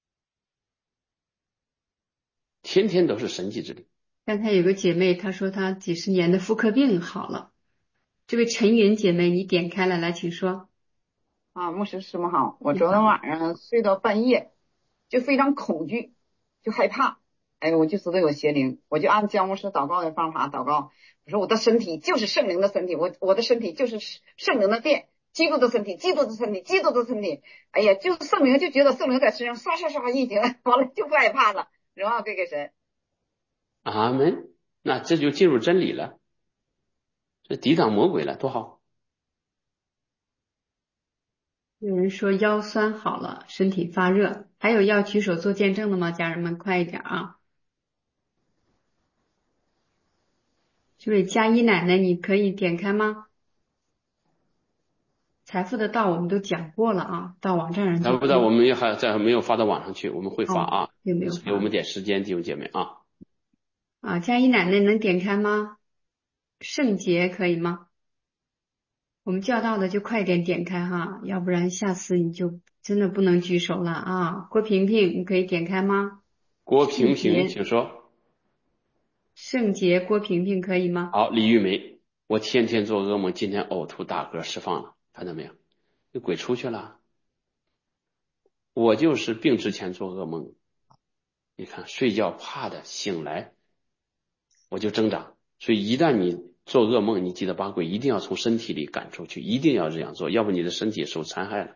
天天都是神迹之旅。 刚才有个姐妹她说她几十年的妇科病好了，这位陈云姐妹你点开了，来请说。 啊，牧师师母好，我昨天晚上睡到半夜就非常恐惧，就害怕，哎，我就知道有邪灵，我就按姜牧师祷告的方法祷告，我说我的身体就是圣灵的身体，我我的身体就是圣灵的殿，基督的身体，基督的身体，基督的身体，哎呀，就圣灵就觉得圣灵在身上刷刷刷一行，完了就不害怕了，荣耀归给神。 阿门。那这就进入真理了，这抵挡魔鬼了，多好。 有人说腰酸好了，身体发热，还有要举手做见证的吗？家人们快一点啊！这位佳一奶奶你可以点开吗？财富的道我们都讲过了啊，到网站上去。 财富的道我们也还在没有发到网上去，我们会发啊， 哦、有没有发？ 给我们点时间，弟兄姐妹啊。 啊，佳一奶奶能点开吗？圣洁可以吗？我们叫到的就快点点开哈，要不然下次你就真的不能举手了啊。郭萍萍，你可以点开吗？ 郭萍萍，请说。 圣洁，郭萍萍可以吗？ 好，李玉梅，我天天做噩梦，今天呕吐打嗝释放了，看到没有？那鬼出去了。我就是病之前做噩梦，你看睡觉怕的，醒来我就挣扎。所以一旦你做噩梦，你记得把鬼一定要从身体里赶出去，一定要这样做，要不你的身体受残害了。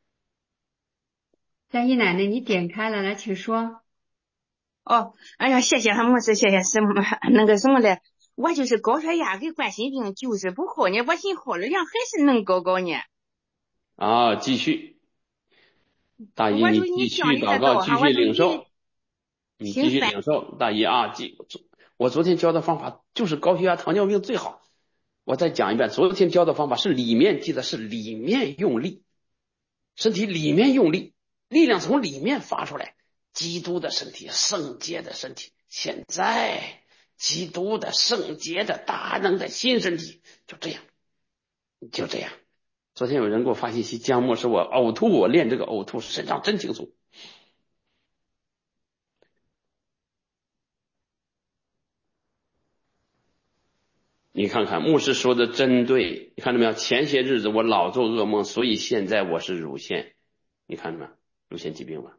佳一奶奶，你点开了，来，请说。 哦，哎呀，谢谢牧师，谢谢师母。那个什么的，我就是高血压跟冠心病就是不好呢，我心耗热量还是能高高呢。 啊，继续，大姨，你继续祷告，继续领受，你继续领受，大姨啊，记，我昨天教的方法就是高血压、糖尿病最好。我再讲一遍，昨天教的方法是里面，记得是里面用力，身体里面用力，力量从里面发出来。基督的身体，圣洁的身体，现在基督的圣洁的大能的新身体，就这样，就这样。昨天有人给我发信息，江牧师我呕吐，我练这个呕吐，身上真轻松。你看看牧师说的真对，你看到没有？前些日子我老做噩梦，所以现在我是乳腺，你看到没有？乳腺疾病吧。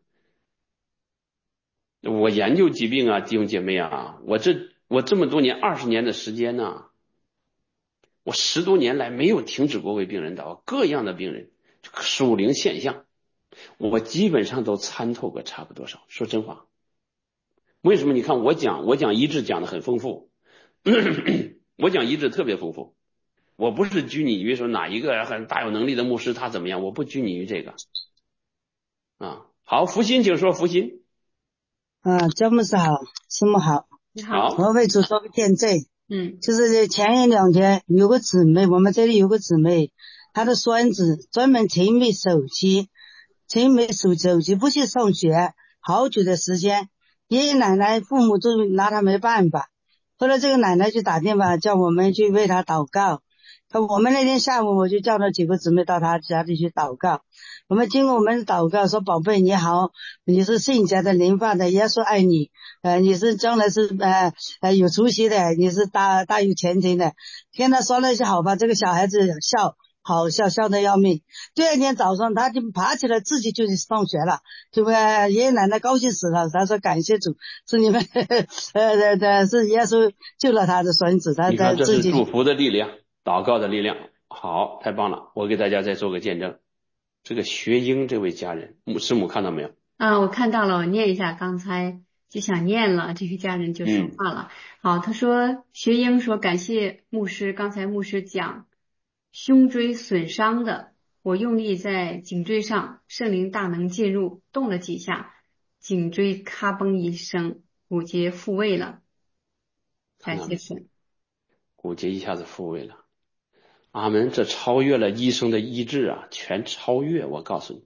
我研究疾病啊，弟兄姐妹啊，我这我这么多年二十年的时间呢、啊，我十多年来没有停止过为病人祷告，各样的病人属灵现象，我基本上都参透个差不多少。说真话，为什么？你看我讲我讲医治讲的很丰富。我讲医治特别丰富，我不是拘泥于说哪一个很大有能力的牧师他怎么样，我不拘泥于这个啊。好，福星请说。福星啊，詹牧师好，师母好， 你好， 我为主做个见证。 嗯， 就是前一两天有个姊妹，我们这里有个姊妹，她的孙子专门沉迷手机，沉迷手手机不去上学，好久的时间，爷爷奶奶父母都拿他没办法。后来这个奶奶就打电话叫我们去为他祷告，我们那天下午我就叫了几个姊妹到他家里去祷告。我们经过我们的祷告说，宝贝你好，你是圣洁的灵发的，耶稣爱你，呃，你是将来是呃呃有出息的，你是大大有前程的。跟他说了一些好吧，这个小孩子笑好笑笑得要命。第二天早上他就爬起来自己就去上学了，这个爷爷奶奶高兴死了。他说感谢主，是你们呃呃是耶稣救了他的孙子。他你看这是自己祝福的力量，祷告的力量。好，太棒了，我给大家再做个见证。这个学英这位家人，母师母看到没有？ 啊，我看到了，我念一下，刚才就想念了，这个家人就说话了。嗯、好，他说学英说感谢牧师，刚才牧师讲胸椎损伤的，我用力在颈椎上，圣灵大能进入，动了几下，颈椎咔嘣一声，骨节复位了。感谢神， 骨节一下子复位了。阿门，这超越了医生的医治啊，全超越，我告诉你。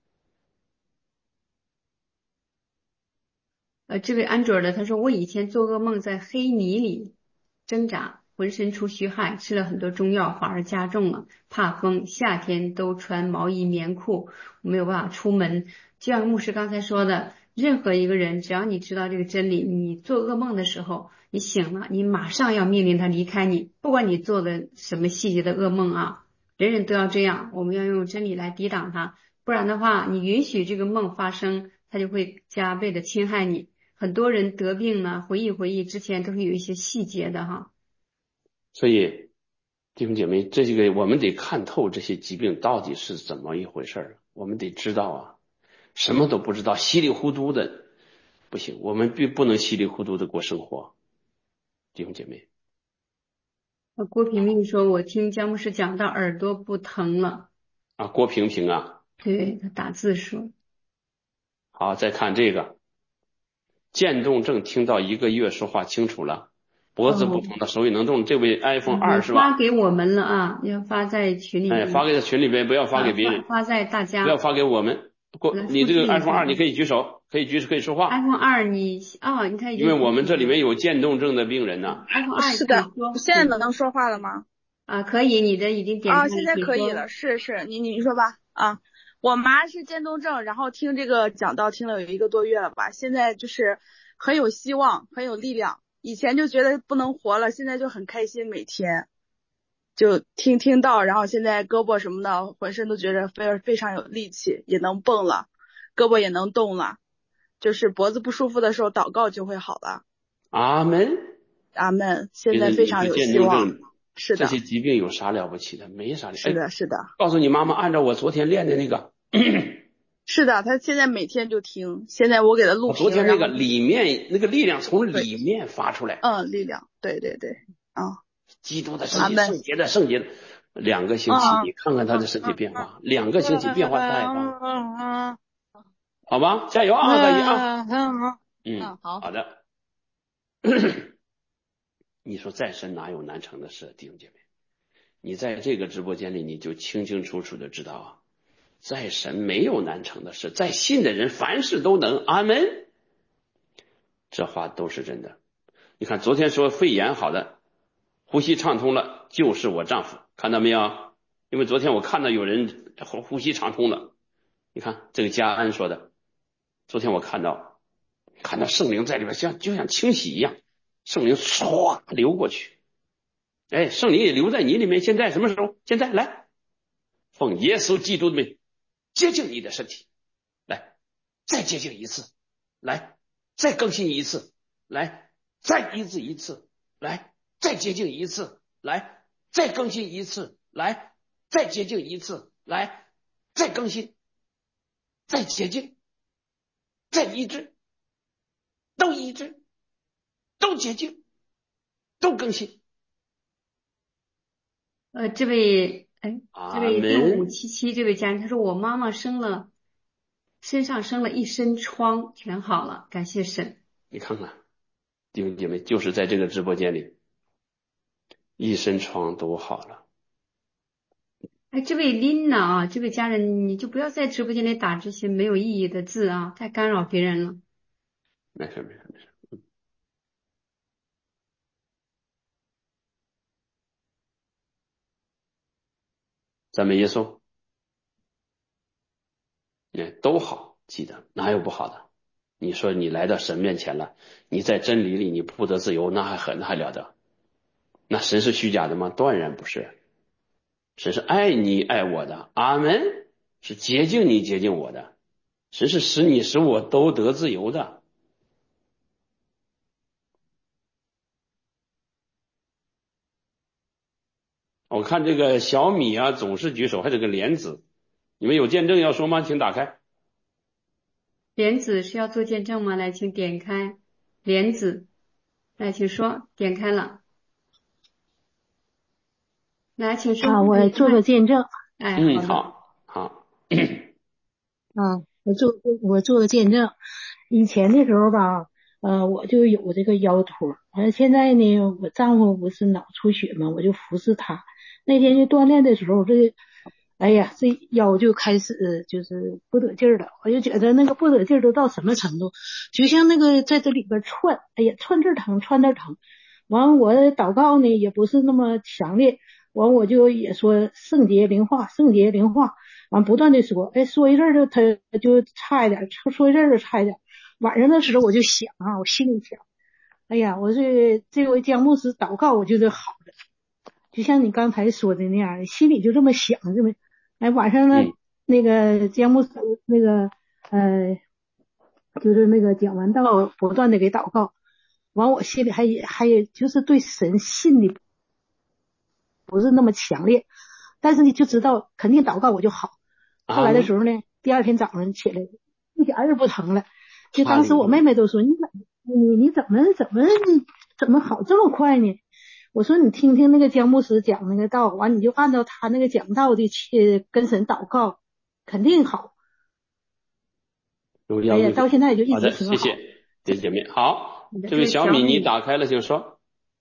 呃，这位安卓的他说，我以前做噩梦在黑泥里挣扎，浑身出虚汗，吃了很多中药，反而加重了，怕风，夏天都穿毛衣棉裤，我没有办法出门。就像牧师刚才说的，任何一个人，只要你知道这个真理，你做噩梦的时候，你醒了，你马上要命令他离开你，不管你做的什么细节的噩梦啊，人人都要这样，我们要用真理来抵挡它，不然的话，你允许这个梦发生，它就会加倍的侵害你。很多人得病呢，回忆回忆之前都是有一些细节的哈。 所以弟兄姐妹，这个我们得看透这些疾病到底是怎么一回事儿，我们得知道啊，什么都不知道稀里糊涂的不行，我们必不能稀里糊涂的过生活。弟兄姐妹， 郭平平说，我听姜牧师讲到耳朵不疼了啊，郭平平啊， 对，他打字说。 好，再看这个渐冻症，听到一个月说话清楚了，脖子不疼的，手也能动。这位 iPhone 二是吧？ 发给我们了啊，要发在群里面。 哎，发给群里边，不要发给别人。 发, 发在大家。 不要发给我们。过，你这个 iPhone 二你可以举手，可以举可以说话。 iPhone 二你哦，你看。 因为我们这里面有渐冻症的病人呢。 iPhone 二是的，现在能说话了吗？ 啊，可以，你的已经点开了。 啊，现在可以了，是是，你你说吧啊。我妈是渐冻症，然后听这个讲道听了有一个多月了吧，现在就是很有希望，很有力量。以前就觉得不能活了，现在就很开心，每天就听听到，然后现在胳膊什么的，浑身都觉得非非常有力气，也能蹦了，胳膊也能动了，就是脖子不舒服的时候祷告就会好了。 阿门， 阿门。现在非常有希望。是的， 这些疾病有啥了不起的？没啥了。 是的，是的。 告诉你妈妈，按照我昨天练的那个。 是的，他现在每天就听，现在我给他录屏。 昨天那个里面那个力量从里面发出来。 嗯，力量，对对对，啊、嗯， 基督的圣洁，圣洁的圣洁的，两个星期， 嗯、 你看看他的身体变化，嗯、两个星期变化太大。 嗯嗯， 好吧，加油啊，大姨啊。 嗯嗯， 好， 好的。你说再深哪有难成的事，弟兄姐妹？你在这个直播间里，你就清清楚楚的知道啊，在神没有难成的事，在信的人凡事都能。阿门。这话都是真的。 你看昨天说肺炎好的，呼吸畅通了，就是我丈夫，看到没有？因为昨天我看到有人呼吸畅通了，你看这个嘉安说的，昨天我看到看到圣灵在里边像就像清洗一样，圣灵唰流过去，哎，圣灵也留在你里面。现在什么时候？现在来，奉耶稣基督的名洁净你的身体，来再洁净一次，来再更新一次，来再医治一次，来再洁净一次，来再更新一次，来再洁净一次，来再更新，再洁净，再医治，都医治，都洁净，都更新。 呃，这位，哎，这阿位六五门。 七七这位家人，他说我妈妈生了，身上生了一身疮，全好了，感谢神。 你看看，弟兄姐妹，就是在这个直播间里，一身疮都好了。 哎，这位琳娜啊，这位家人，你就不要在直播间里打这些没有意义的字啊，太干扰别人了。 没事没事没事。赞美耶稣，哎，都好，记得哪有不好的？你说你来到神面前了，你在真理里你不得自由，那还很那还了得？那神是虚假的吗？断然不是，神是爱你爱我的，阿门，是洁净你洁净我的，神是使你使我都得自由的。我看这个小米啊总是举手，还有这个莲子，你们有见证要说吗？请打开。 莲子是要做见证吗？来，请点开莲子，来，请说，点开了，来，请说。 啊，我做个见证。 哎， 嗯， 好的。 好，好。 啊，我做我做个见证。以前的时候吧，呃，我就有这个腰托，完了现在呢，我丈夫不是脑出血嘛，我就服侍他。那天就锻炼的时候，这，哎呀，这腰就开始就是不得劲儿了。我就觉得那个不得劲儿都到什么程度，就像那个在这里边窜，哎呀，窜这儿疼，窜那儿疼。完，我祷告呢也不是那么强烈，完我就也说圣洁灵化，圣洁灵化。完不断的说，哎，说一阵儿就他就差一点，说一阵儿就差一点。晚上的时候我就想啊，我心里想，哎呀，我这这位姜牧师祷告，我觉得好的，就像你刚才说的那样，心里就这么想，这么，哎，晚上呢， 嗯、 那个姜牧师那个呃，就是那个讲完道，不断的给祷告，完我心里还还有就是对神信的不是那么强烈，但是呢就知道肯定祷告我就好。后来的时候呢，第二天早上起来一点儿不疼了，就当时我妹妹都说，你怎你你怎么怎么怎么好这么快呢？我说你听听那个姜牧师讲那个道，完你就按照他那个讲道的去跟神祷告，肯定好。哎呀，到现在也就一直挺好。 好的，谢谢，谢谢姐妹。好，这位小米你打开了，请说。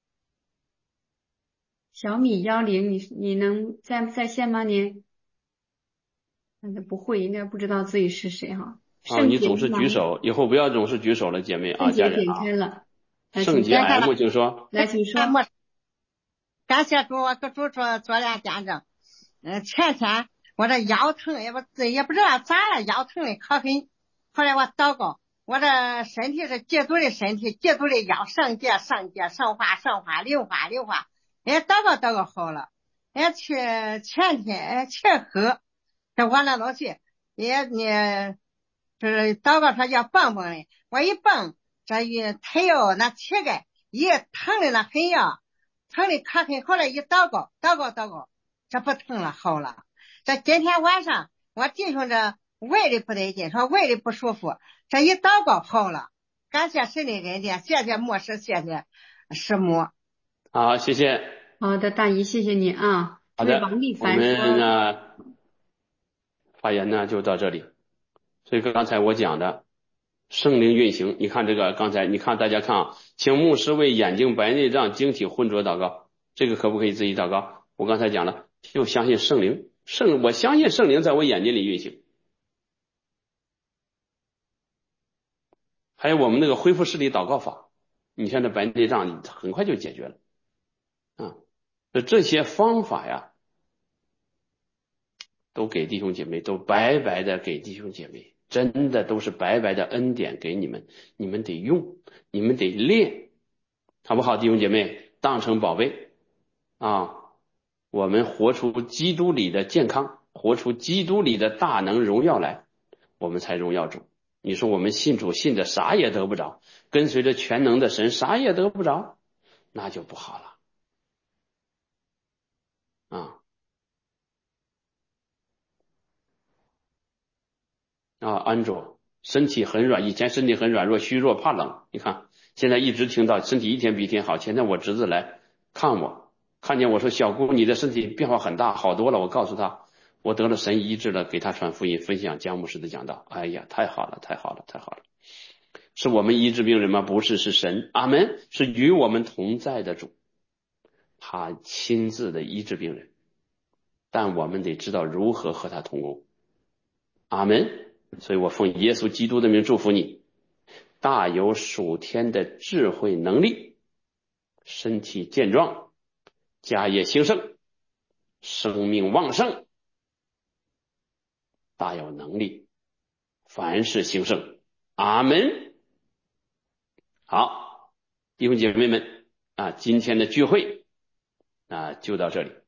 小米幺零，你你能在在线吗？你？那不会，应该不知道自己是谁哈。 啊，你总是举手，以后不要总是举手了，姐妹啊，家人啊。 点开了。 圣洁 M 请说。 来，请说。 感谢主，我给主做做了见证。嗯，前天我这腰疼，也不也不知道咋了，腰疼的可很。后来我祷告，我这身体是基督的身体，基督的腰圣洁圣洁，圣化圣化，灵化灵化。哎，祷告祷告好了。哎，去前天哎去喝。这我那东西也你就是祷告说要蹦蹦的，我一蹦，这一腿哟那膝盖一疼的那很呀，疼的可很。后来一祷告祷告祷告，这不疼了，好了。这今天晚上我弟兄这胃里不得劲，说胃里不舒服，这一祷告好了。感谢神的恩典，谢谢牧师，谢谢师母。 好，谢谢。 好的，大姨，谢谢你啊。 好的，我们呢发言呢就到这里。所以刚才我讲的圣灵运行，你看这个刚才你看大家看啊，请牧师为眼睛白内障晶体浑浊祷告，这个可不可以自己祷告？我刚才讲了，就相信圣灵，圣我相信圣灵在我眼睛里运行。还有我们那个恢复视力祷告法， 你看这白内障很快就解决了啊。这些方法呀，都给弟兄姐妹，都白白的给弟兄姐妹，真的都是白白的恩典给你们，你们得用，你们得练，好不好？弟兄姐妹，当成宝贝啊！我们活出基督里的健康，活出基督里的大能荣耀来，我们才荣耀主。你说我们信主信的啥也得不着，跟随着全能的神啥也得不着，那就不好了啊！啊，安卓身体很软，以前身体很软弱虚弱怕冷，你看现在一直听到身体一天比一天好。前天我侄子来看我，看见我说小姑你的身体变化很大，好多了。我告诉他我得了神医治了，给他传福音，分享姜牧师的讲道。哎呀，太好了太好了太好了，是我们医治病人吗？不是，是神。阿门。是与我们同在的主，他亲自的医治病人，但我们得知道如何和他同工。阿门。所以我奉耶稣基督的名祝福你，大有属天的智慧能力，身体健壮，家业兴盛，生命旺盛，大有能力，凡事兴盛。阿门。好，弟兄姐妹们啊，今天的聚会啊就到这里。